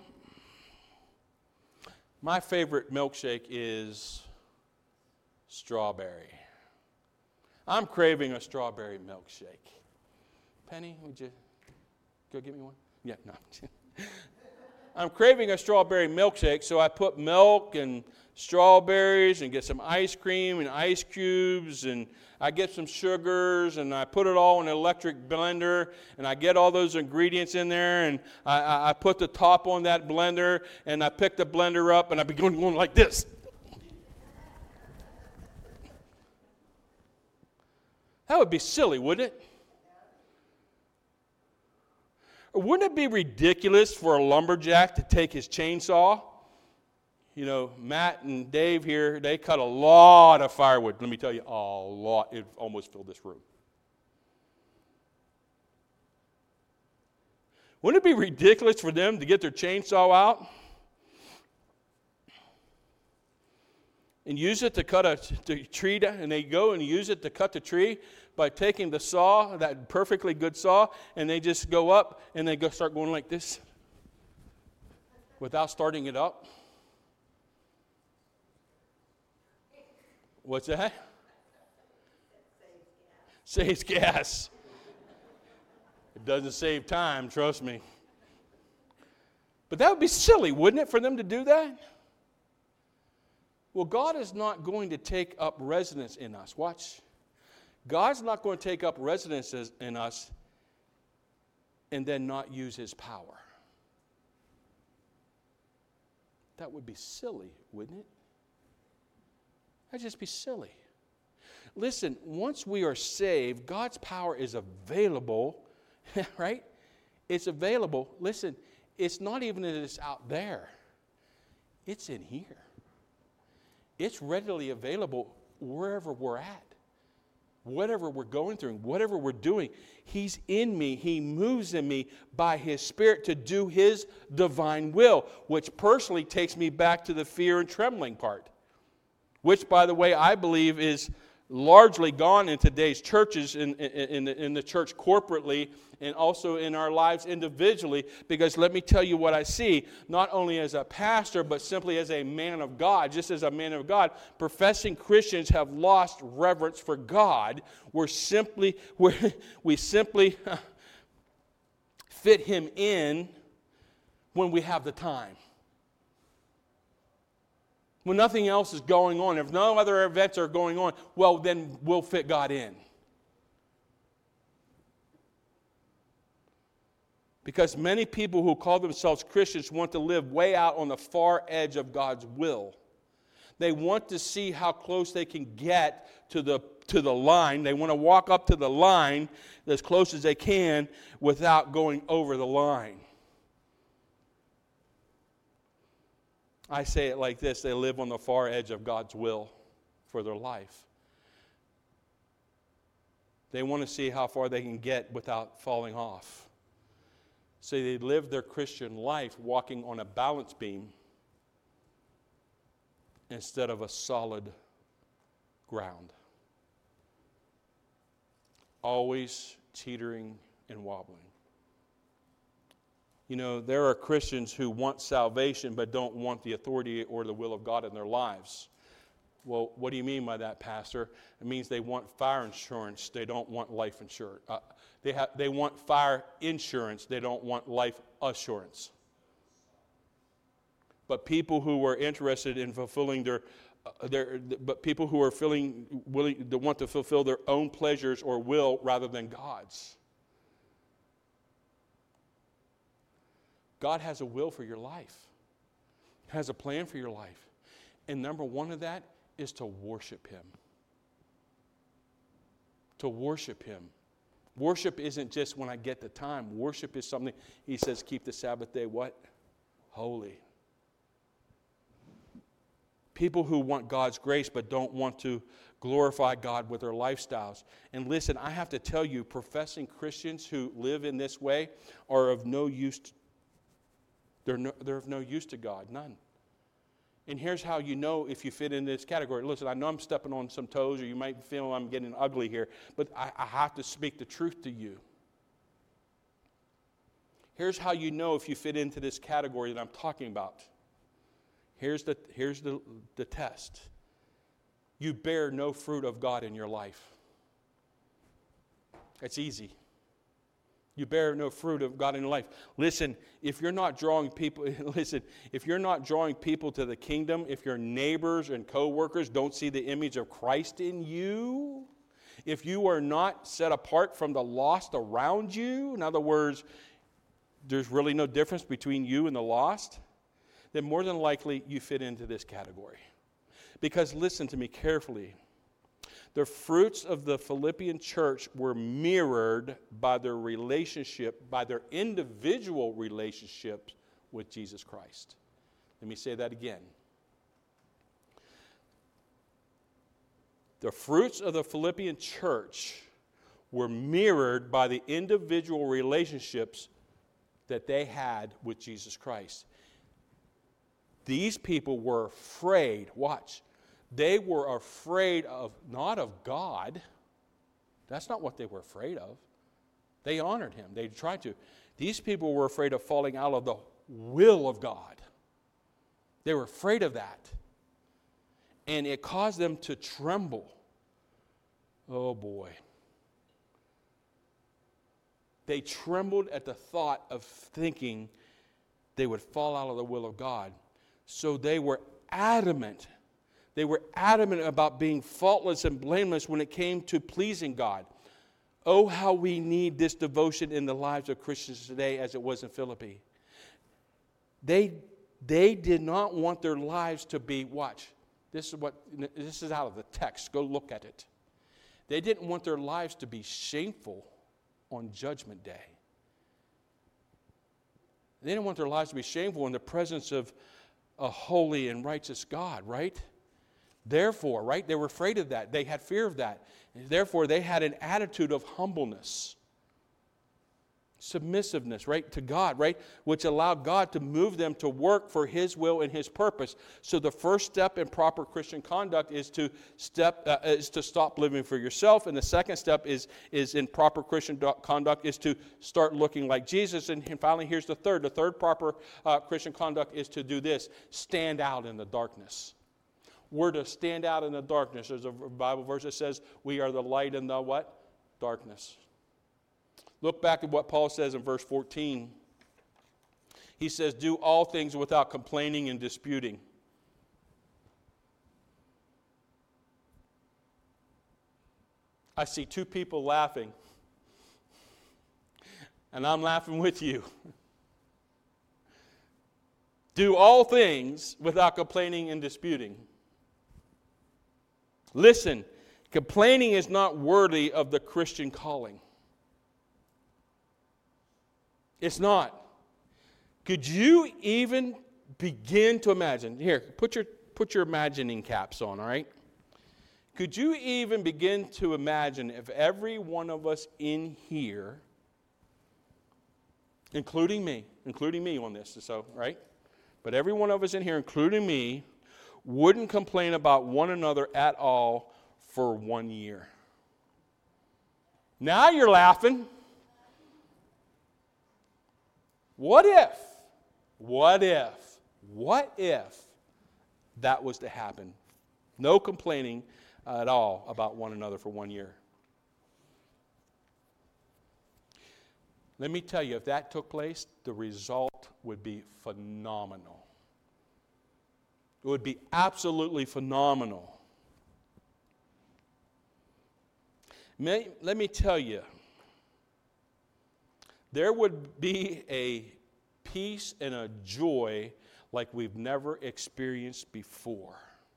my favorite milkshake is strawberry. I'm craving a strawberry milkshake. Penny, would you go get me one? Yeah, no. I'm craving a strawberry milkshake, so I put milk and strawberries and get some ice cream and ice cubes, and I get some sugars, and I put it all in an electric blender, and I get all those ingredients in there, and I put the top on that blender, and I pick the blender up, and I begin going like this. That would be silly, wouldn't it? Or wouldn't it be ridiculous for a lumberjack to take his chainsaw? You know, Matt and Dave here, they cut a lot of firewood. Let me tell you, a lot. It almost filled this room. Wouldn't it be ridiculous for them to get their chainsaw out and use it to cut a tree down? And they go and use it to cut the tree by taking the saw, that perfectly good saw, and they just go up and they start going like this without starting it up. What's that? Saves gas. It doesn't save time, trust me. But that would be silly, wouldn't it, for them to do that? Well, God is not going to take up residence in us. Watch. God's not going to take up residence in us and then not use his power. That would be silly, wouldn't it? That'd just be silly. Listen, once we are saved, God's power is available, right? It's available. Listen, it's not even that it's out there. It's in here. It's readily available wherever we're at. Whatever we're going through, whatever we're doing, He's in me. He moves in me by His Spirit to do His divine will, which personally takes me back to the fear and trembling part, which, by the way, I believe is largely gone in today's churches, in the church corporately, and also in our lives individually, because let me tell you what I see, not only as a pastor, but simply as a man of God. Just as a man of God, professing Christians have lost reverence for God. We simply fit Him in when we have the time. When nothing else is going on, if no other events are going on, well, then we'll fit God in. Because many people who call themselves Christians want to live way out on the far edge of God's will. They want to see how close they can get to the line. They want to walk up to the line as close as they can without going over the line. I say it like this: they live on the far edge of God's will for their life. They want to see how far they can get without falling off. So they live their Christian life walking on a balance beam instead of a solid ground. Always teetering and wobbling. You know, there are Christians who want salvation but don't want the authority or the will of God in their lives. Well, what do you mean by that, Pastor? It means they want fire insurance. They don't want life insurance. They want fire insurance. They don't want life assurance. But people who are interested in fulfilling people who are willing to want to fulfill their own pleasures or will rather than God's. God has a will for your life, has a plan for your life. And number one of that is to worship Him. To worship Him. Worship isn't just when I get the time. Worship is something, He says, keep the Sabbath day what? Holy. People who want God's grace but don't want to glorify God with their lifestyles. And listen, I have to tell you, professing Christians who live in this way are of no use. They're of no use to God, none. And here's how you know if you fit in this category. Listen, I know I'm stepping on some toes, or you might feel I'm getting ugly here, but I have to speak the truth to you. Here's how you know if you fit into this category that I'm talking about. Here's the test. You bear no fruit of God in your life. It's easy. You bear no fruit of God in your life. Listen, if you're not drawing people, if you're not drawing people to the kingdom, if your neighbors and co-workers don't see the image of Christ in you, if you are not set apart from the lost around you, in other words, there's really no difference between you and the lost, then more than likely you fit into this category. Because listen to me carefully. The fruits of the Philippian church were mirrored by their relationship, by their individual relationships with Jesus Christ. Let me say that again. The fruits of the Philippian church were mirrored by the individual relationships that they had with Jesus Christ. These people were afraid, watch, they were afraid of, not of God. That's not what they were afraid of. They honored Him. They tried to. These people were afraid of falling out of the will of God. They were afraid of that. And it caused them to tremble. Oh boy. They trembled at the thought of thinking they would fall out of the will of God. So they were adamant. They were adamant about being faultless and blameless when it came to pleasing God. Oh, how we need this devotion in the lives of Christians today as it was in Philippi. They did not want their lives to be, watch, this is out of the text. Go look at it. They didn't want their lives to be shameful on Judgment Day. They didn't want their lives to be shameful in the presence of a holy and righteous God, right? Therefore, right, they were afraid of that. They had fear of that. Therefore, they had an attitude of humbleness, submissiveness, right, to God, right, which allowed God to move them to work for His will and His purpose. So the first step in proper Christian conduct is to stop living for yourself, and the second step is in proper Christian conduct is to start looking like Jesus. And finally, here's the third. The third proper Christian conduct is to do this: stand out in the darkness. We're to stand out in the darkness. There's a Bible verse that says we are the light in the what? Darkness. Look back at what Paul says in verse 14. He says, do all things without complaining and disputing. I see two people laughing, and I'm laughing with you. Do all things without complaining and disputing. Listen, complaining is not worthy of the Christian calling. It's not. Could you even begin to imagine? Here, put your imagining caps on, all right? Could you even begin to imagine if every one of us in here, including me on this, so, right? But every one of us in here, including me, wouldn't complain about one another at all for 1 year. Now you're laughing. What if that was to happen? No complaining at all about one another for 1 year. Let me tell you, if that took place, the result would be phenomenal. It would be absolutely phenomenal. Let me tell you, there would be a peace and a joy like we've never experienced before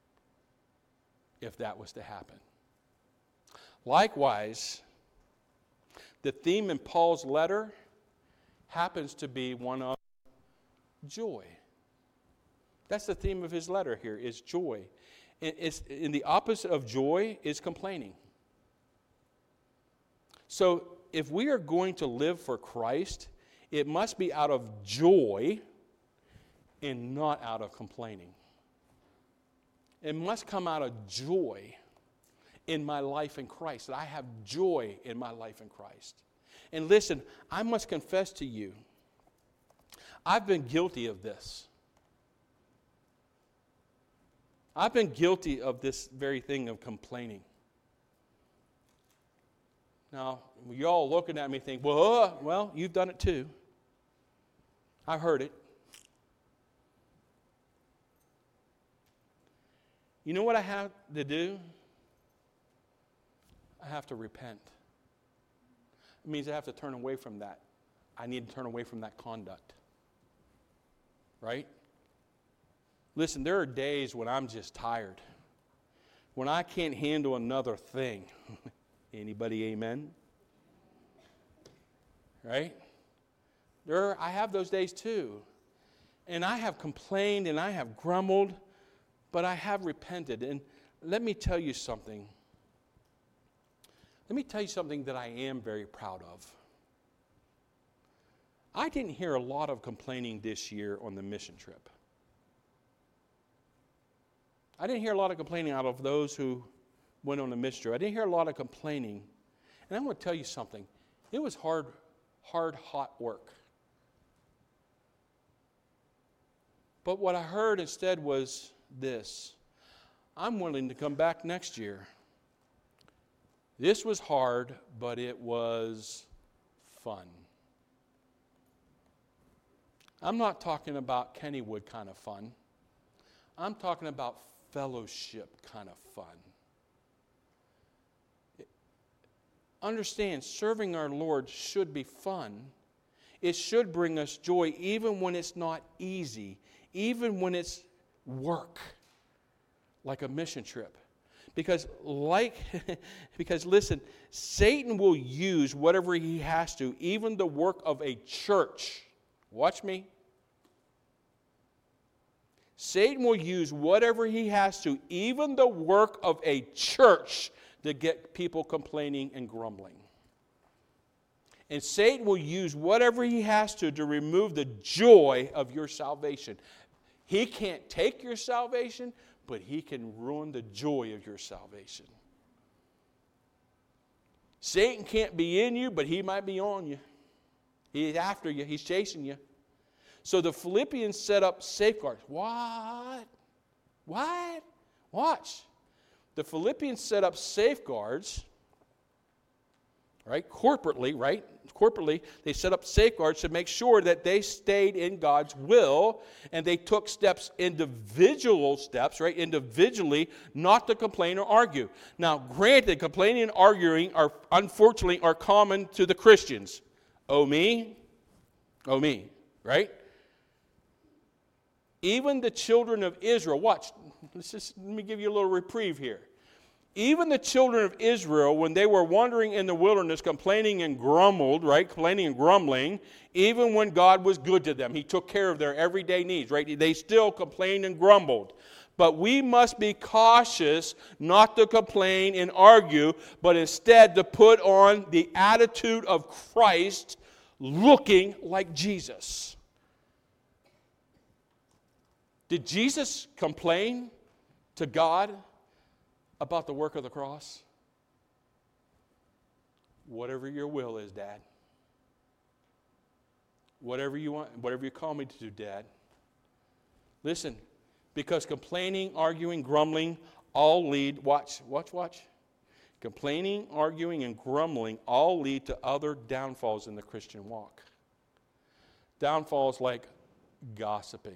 if that was to happen. Likewise, the theme in Paul's letter happens to be one of joy. That's the theme of his letter here, is joy. And the opposite of joy is complaining. So if we are going to live for Christ, it must be out of joy and not out of complaining. It must come out of joy in my life in Christ, that I have joy in my life in Christ. And listen, I must confess to you, I've been guilty of this. I've been guilty of this very thing of complaining. Now, you all looking at me think, well, you've done it too. I heard it. You know what I have to do? I have to repent. It means I have to turn away from that. I need to turn away from that conduct. Right? Listen, there are days when I'm just tired. When I can't handle another thing. Anybody amen? Right? I have those days too. And I have complained and I have grumbled, but I have repented. And let me tell you something. Let me tell you something that I am very proud of. I didn't hear a lot of complaining this year on the mission trip. I didn't hear a lot of complaining out of those who went on the mission trip. I didn't hear a lot of complaining. And I want to tell you something. It was hard, hot work. But what I heard instead was this: I'm willing to come back next year. This was hard, but it was fun. I'm not talking about Kennywood kind of fun. I'm talking about fellowship kind of fun. Understand, serving our Lord should be fun. It should bring us joy even when it's not easy, even when it's work, like a mission trip. Because listen, Satan will use whatever he has to, even the work of a church. Watch me. Satan will use whatever he has to, even the work of a church, to get people complaining and grumbling. And Satan will use whatever he has to remove the joy of your salvation. He can't take your salvation, but he can ruin the joy of your salvation. Satan can't be in you, but he might be on you. He's after you. He's chasing you. So the Philippians set up safeguards. What? Watch. The Philippians set up safeguards, right? Corporately, they set up safeguards to make sure that they stayed in God's will, and they took individual steps, right? Individually, not to complain or argue. Now, granted, complaining and arguing unfortunately are common to the Christians. Oh me, right? Even the children of Israel, watch, let me give you a little reprieve here. Even the children of Israel, when they were wandering in the wilderness, complaining and grumbling, even when God was good to them, He took care of their everyday needs, right? They still complained and grumbled. But we must be cautious not to complain and argue, but instead to put on the attitude of Christ, looking like Jesus. Did Jesus complain to God about the work of the cross? Whatever your will is, Dad. Whatever you want, whatever you call me to do, Dad. Listen, because complaining, arguing, grumbling all lead, watch. Complaining, arguing, and grumbling all lead to other downfalls in the Christian walk. Downfalls like gossiping,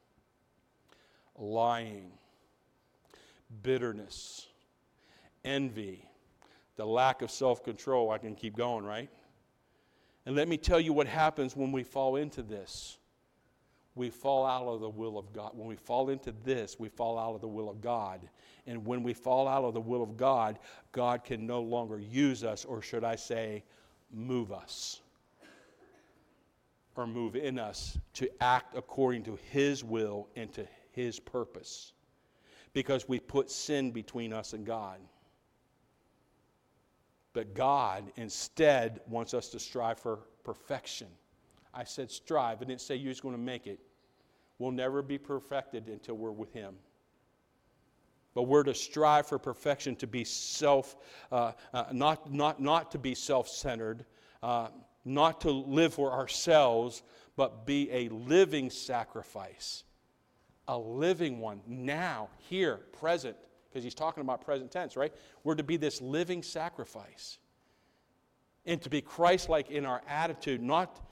lying, bitterness, envy, the lack of self-control. I can keep going, right? And let me tell you what happens when we fall into this. We fall out of the will of God. When we fall into this, we fall out of the will of God. And when we fall out of the will of God, God can no longer use us, or should I say, move us, or move in us to act according to His will and to His purpose. Because we put sin between us and God. But God instead wants us to strive for perfection. I said strive. I didn't say you're just going to make it. We'll never be perfected until we're with Him. But we're to strive for perfection, to be not to be self-centered, not to live for ourselves, but be a living sacrifice. A living one, now, here, present, because he's talking about present tense, right? We're to be this living sacrifice. And to be Christ-like in our attitude, not,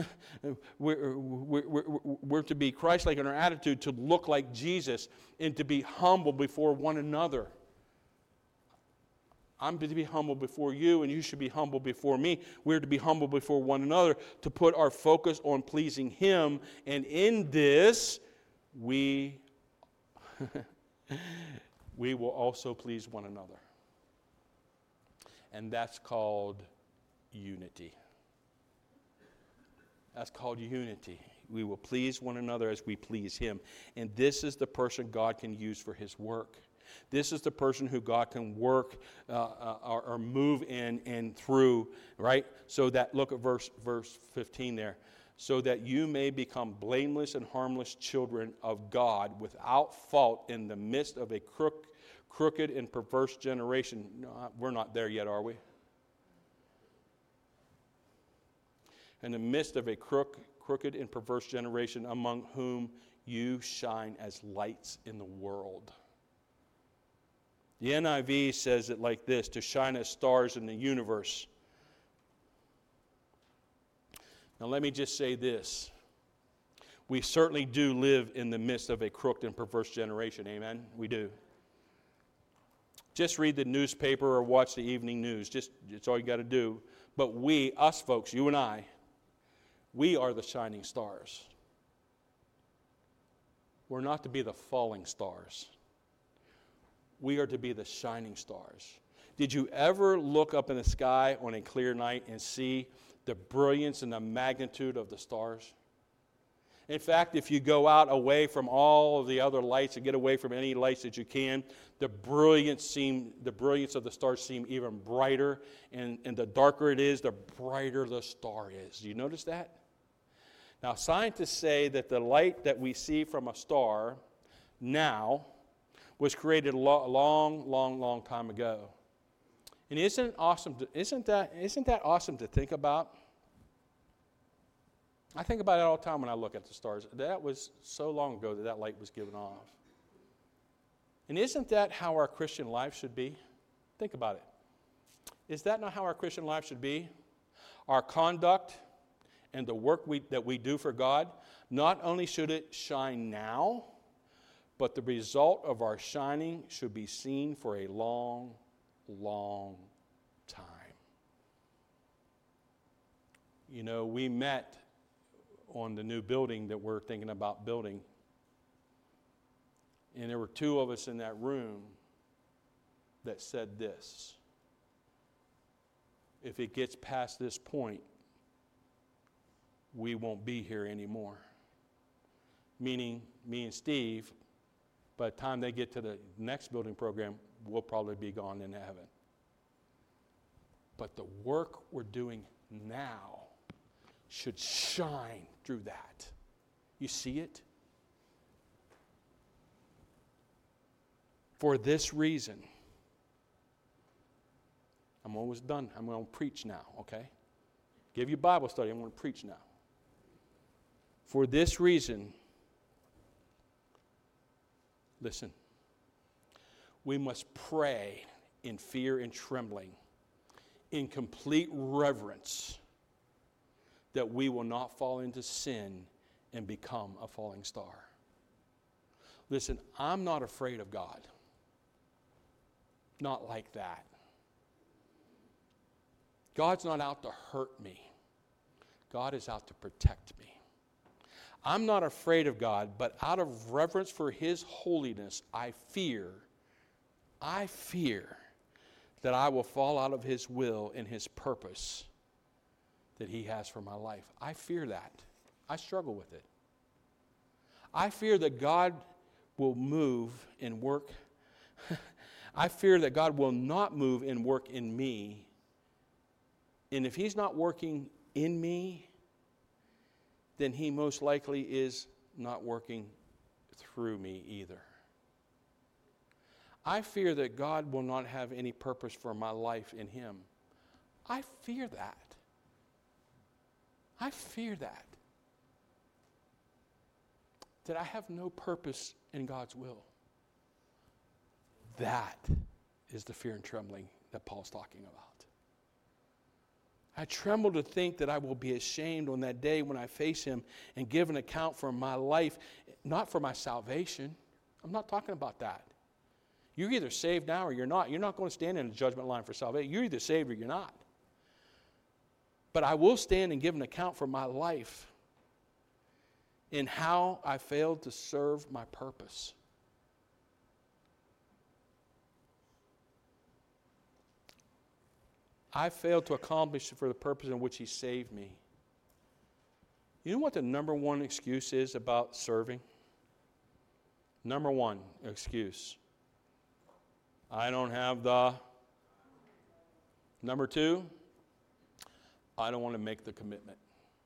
we're to be Christ-like in our attitude, to look like Jesus, and to be humble before one another. I'm to be humble before you, and you should be humble before me. We're to be humble before one another, to put our focus on pleasing Him, and in this, we will also please one another. And that's called unity. That's called unity. We will please one another as we please Him. And this is the person God can use for His work. This is the person who God can work or move in and through, right? So that, look at verse 15 there. So that you may become blameless and harmless children of God, without fault in the midst of a crooked and perverse generation. No, we're not there yet, are we? In the midst of a crooked and perverse generation, among whom you shine as lights in the world. The NIV says it like this: to shine as stars in the universe. Now let me just say this. We certainly do live in the midst of a crooked and perverse generation. Amen? We do. Just read the newspaper or watch the evening news. It's all you got to do. But we, us folks, you and I, we are the shining stars. We're not to be the falling stars. We are to be the shining stars. Did you ever look up in the sky on a clear night and see the brilliance and the magnitude of the stars? In fact, if you go out away from all of the other lights and get away from any lights that you can, the brilliance of the stars seem even brighter, and the darker it is, the brighter the star is. Do you notice that? Now, scientists say that the light that we see from a star now was created a long time ago. And isn't that awesome to think about? I think about it all the time when I look at the stars. That was so long ago that light was given off. And isn't that how our Christian life should be? Think about it. Is that not how our Christian life should be? Our conduct and the work that we do for God, not only should it shine now, but the result of our shining should be seen for a long time. You know, we met on the new building that we're thinking about building. And there were two of us in that room that said this: if it gets past this point, we won't be here anymore. Meaning, me and Steve, by the time they get to the next building program, we'll probably be gone in heaven. But the work we're doing now should shine through that. You see it? For this reason, I'm almost done. I'm going to preach now, okay? Give you Bible study. I'm going to preach now. For this reason, listen, we must pray in fear and trembling, in complete reverence, that we will not fall into sin and become a falling star. Listen, I'm not afraid of God. Not like that. God's not out to hurt me. God is out to protect me. I'm not afraid of God, but out of reverence for His holiness, I fear that I will fall out of His will and His purpose that He has for my life. I fear that. I struggle with it. I fear that God will move and work. I fear that God will not move and work in me. And if He's not working in me, then He most likely is not working through me either. I fear that God will not have any purpose for my life in Him. I fear that. I fear that. That I have no purpose in God's will. That is the fear and trembling that Paul's talking about. I tremble to think that I will be ashamed on that day when I face Him and give an account for my life, not for my salvation. I'm not talking about that. You're either saved now or you're not. You're not going to stand in the judgment line for salvation. You're either saved or you're not. But I will stand and give an account for my life in how I failed to serve my purpose. I failed to accomplish for the purpose in which He saved me. You know what the number one excuse is about serving? Number one excuse: I don't have the. Number two, I don't want to make the commitment.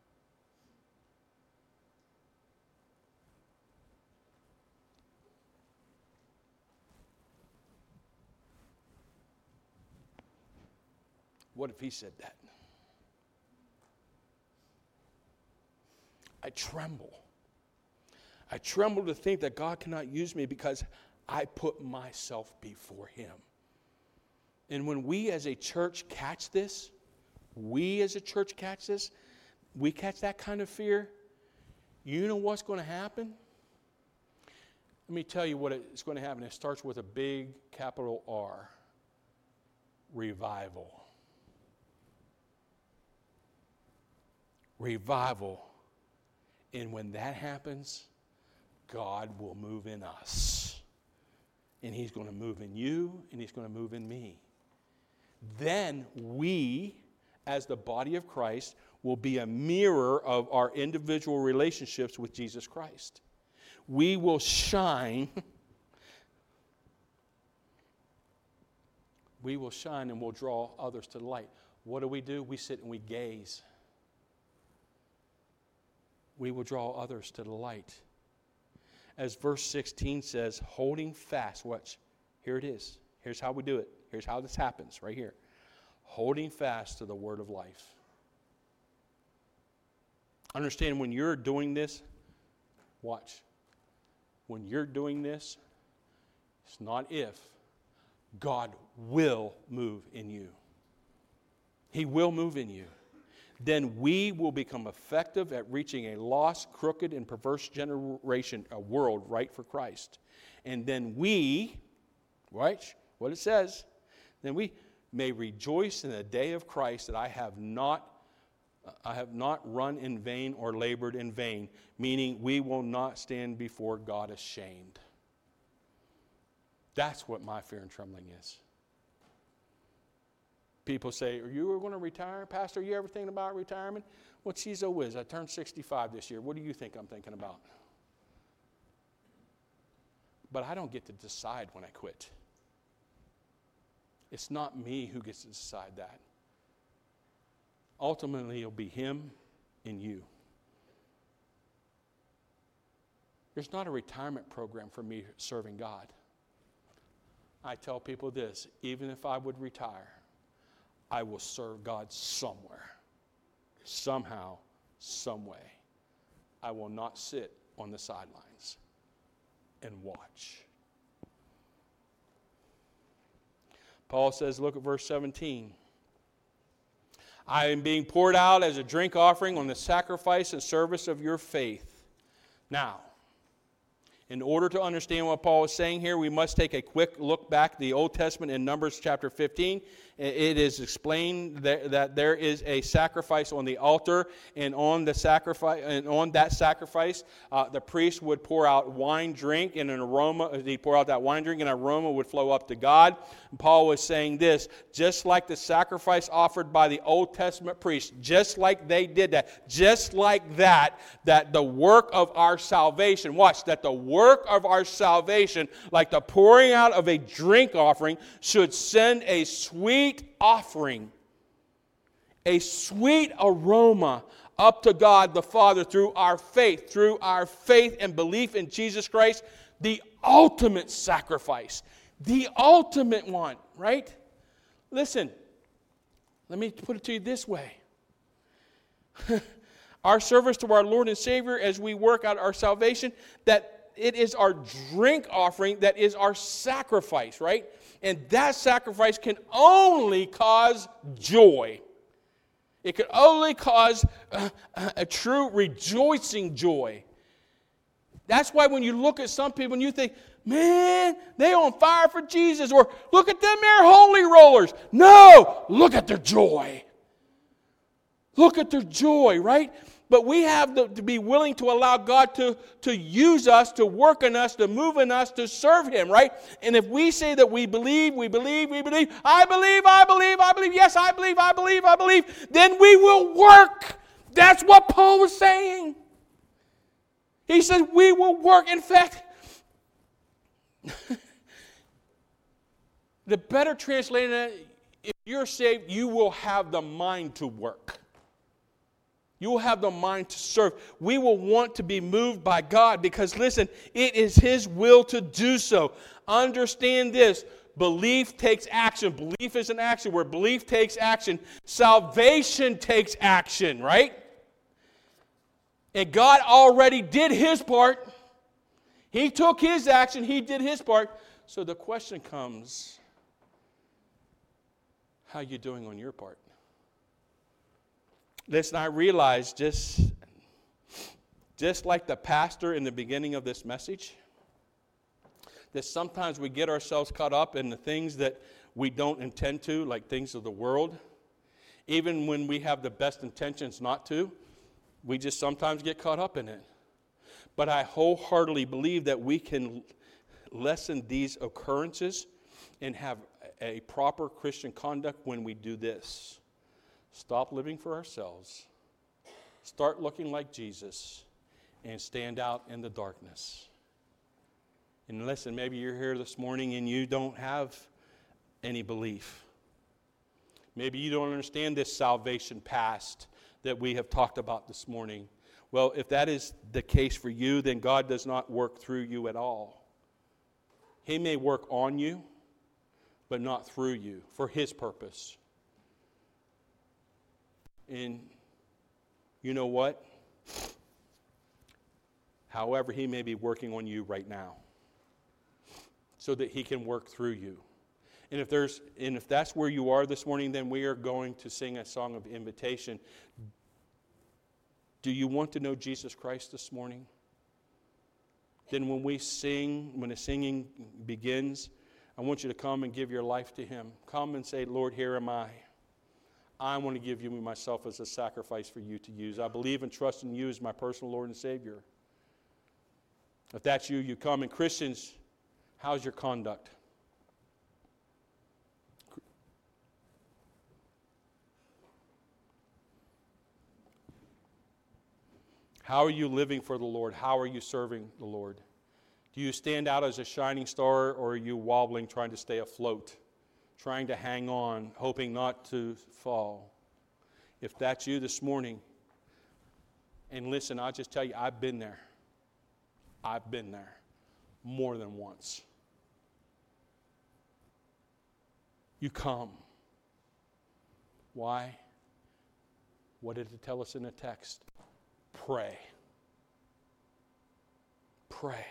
What if he said that? I tremble. I tremble to think that God cannot use me because I put myself before Him. And when we as a church catch this, we catch that kind of fear, you know what's going to happen? Let me tell you what it's going to happen. It starts with a big capital R. Revival. Revival. And when that happens, God will move in us. And He's going to move in you, and He's going to move in me. Then we, as the body of Christ, will be a mirror of our individual relationships with Jesus Christ. We will shine. We will shine and we'll draw others to the light. What do? We sit and we gaze. We will draw others to the light. As verse 16 says, holding fast. Watch. Here it is. Here's how we do it. Here's how this happens right here. Holding fast to the word of life. Understand, when you're doing this, watch. When you're doing this, it's not if. God will move in you. He will move in you. Then we will become effective at reaching a lost, crooked, and perverse generation, a world right for Christ. And then we, watch what it says, then we may rejoice in the day of Christ that I have not run in vain or labored in vain, meaning we will not stand before God ashamed. That's what my fear and trembling is. People say, are you going to retire? Pastor, are you ever thinking about retirement? Well, geez, oh whiz, I turned 65 this year. What do you think I'm thinking about? But I don't get to decide when I quit. It's not me who gets to decide that. Ultimately, it'll be Him and you. There's not a retirement program for me serving God. I tell people this, even if I would retire, I will serve God somewhere, somehow, some way. I will not sit on the sidelines and watch. Paul says, look at verse 17. I am being poured out as a drink offering on the sacrifice and service of your faith. Now, in order to understand what Paul is saying here, we must take a quick look back at the Old Testament in Numbers chapter 15. It is explained that there is a sacrifice on the altar, and on that sacrifice, the priest would pour out wine drink, and an aroma. He'd pour out that wine drink, and an aroma would flow up to God. And Paul was saying this: just like the sacrifice offered by the Old Testament priests, just like they did that, just like that the work of our salvation. Watch that the work of our salvation, like the pouring out of a drink offering, should send a sweet offering, a sweet aroma up to God the Father through our faith and belief in Jesus Christ, the ultimate sacrifice, the ultimate one, right? Listen, let me put it to you this way. Our service to our Lord and Savior as we work out our salvation, that it is our drink offering that is our sacrifice, right? And that sacrifice can only cause joy. It can only cause a true rejoicing joy. That's why when you look at some people and you think, man, they on fire for Jesus, or look at them, they're holy rollers. No, look at their joy. Look at their joy, right? But we have to be willing to allow God to use us, to work in us, to move in us, to serve Him, right? And if we say that we believe, I believe, yes, I believe, then we will work. That's what Paul was saying. He said we will work. In fact, the better translation, if you're saved, you will have the mind to work. You will have the mind to serve. We will want to be moved by God because, listen, it is His will to do so. Understand this. Belief takes action. Belief is an action. Where belief takes action, salvation takes action, right? And God already did His part. He took His action. He did His part. So the question comes, how are you doing on your part? Listen, I realize just like the pastor in the beginning of this message, that sometimes we get ourselves caught up in the things that we don't intend to, like things of the world. Even when we have the best intentions not to, we just sometimes get caught up in it. But I wholeheartedly believe that we can lessen these occurrences and have a proper Christian conduct when we do this. Stop living for ourselves Start looking like Jesus and stand out in the darkness. And listen, maybe you're here this morning and you don't have any belief. Maybe you don't understand this salvation past that we have talked about this morning. Well, if that is the case for you, then God does not work through you at all. He may work on you, but not through you, for His purpose. And you know what? However, He may be working on you right now, so that He can work through you. And if that's where you are this morning, then we are going to sing a song of invitation. Do you want to know Jesus Christ this morning? Then when we sing, when the singing begins, I want you to come and give your life to Him. Come and say, Lord, here am I. I want to give you myself as a sacrifice for you to use. I believe and trust in you as my personal Lord and Savior. If that's you, you come. And Christians, how's your conduct? How are you living for the Lord? How are you serving the Lord? Do you stand out as a shining star, or are you wobbling, trying to stay afloat, trying to hang on, hoping not to fall? If that's you this morning, and listen, I'll just tell you, I've been there. I've been there more than once. You come. Why? What did it tell us in the text? Pray. Pray.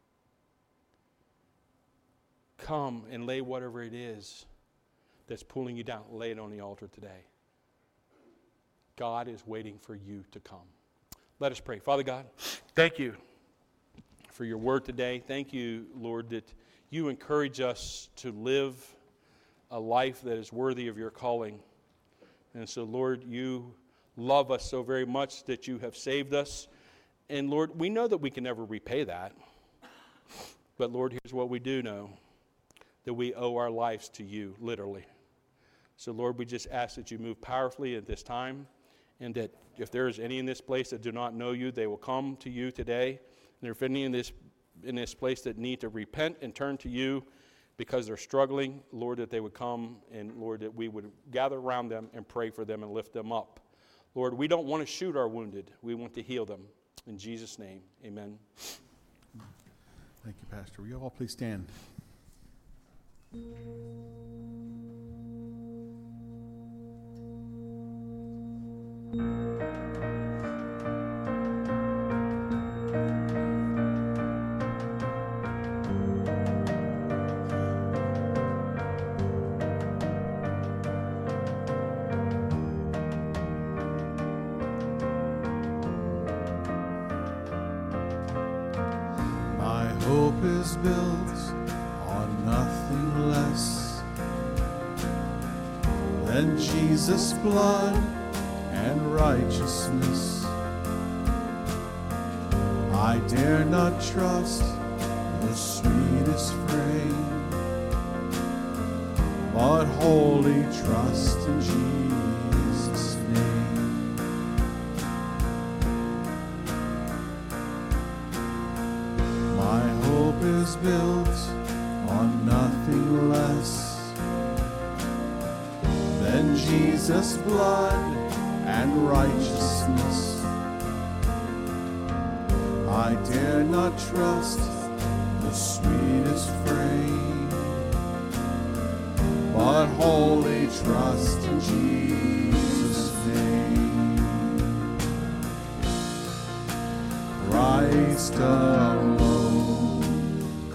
Come and lay whatever it is that's pulling you down. Lay it on the altar today. God is waiting for you to come. Let us pray. Father God, thank you for your word today. Thank you, Lord, that you encourage us to live a life that is worthy of your calling. And so, Lord, you love us so very much that you have saved us. And Lord, we know that we can never repay that. But Lord, here's what we do know, that we owe our lives to you, literally. So Lord, we just ask that you move powerfully at this time, and that if there is any in this place that do not know you, they will come to you today. And if any in this place that need to repent and turn to you because they're struggling, Lord, that they would come, and Lord, that we would gather around them and pray for them and lift them up. Lord, we don't want to shoot our wounded. We want to heal them. In Jesus' name, amen. Thank you, Pastor. Will you all please stand? Hope is built on nothing less than Jesus' blood and righteousness. I dare not trust the sweetest frame, but wholly trust in Jesus' name. Is built on nothing less than Jesus' blood and righteousness. I dare not trust the sweetest frame, but wholly trust in Jesus' name. Christ alone,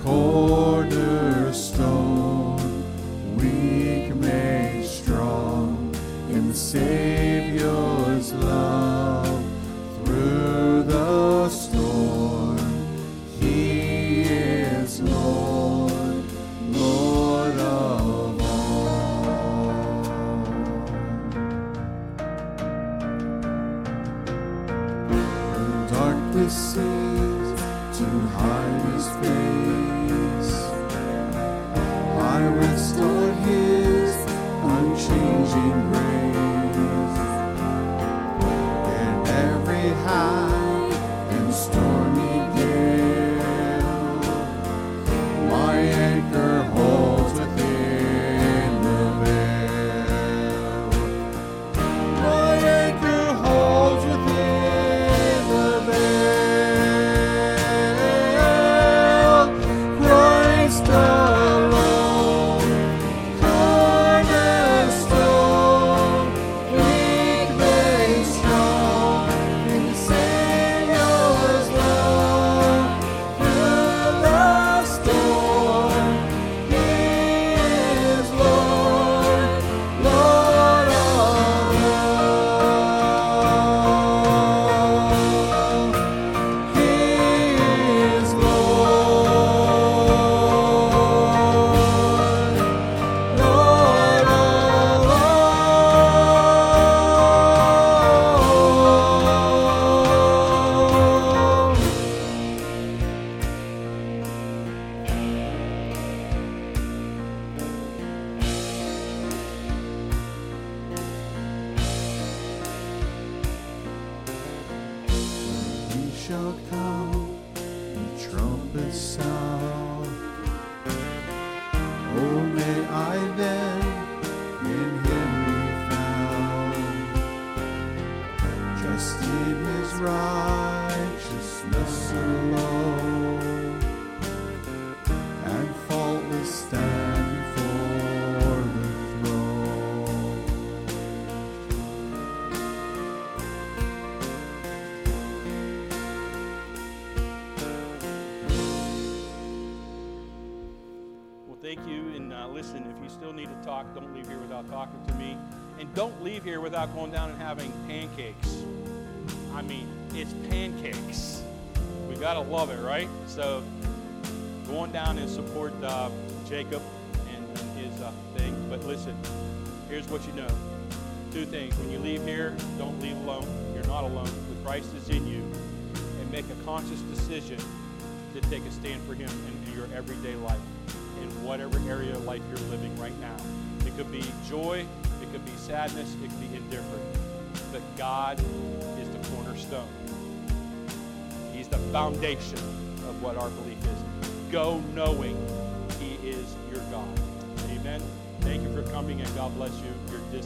cornerstone, weak made strong in the Savior's love. Through the storm, He is Lord, Lord of all. When darkness seems to hide His face, I rest on His unchanging grace. In every shall come, the trumpet sound. Oh, may I then in him be found, just in his righteousness alone, and faultless stand before the throne. Well, thank you. And listen, if you still need to talk, don't leave here without talking to me. And don't leave here without going down and having pancakes. I mean, it's pancakes. We got to love it, right? So go on down and support Jacob and his thing. But listen, here's what you know. Two things. When you leave here, don't leave alone. You're not alone. The Christ is in you. And make a conscious decision to take a stand for him in your everyday life, in whatever area of life you're living right now. It could be joy, it could be sadness, it could be indifferent. But God is the cornerstone. He's the foundation of what our belief is. Go knowing he is your God. Amen. Thank you for coming, and God bless you. You're dismissed.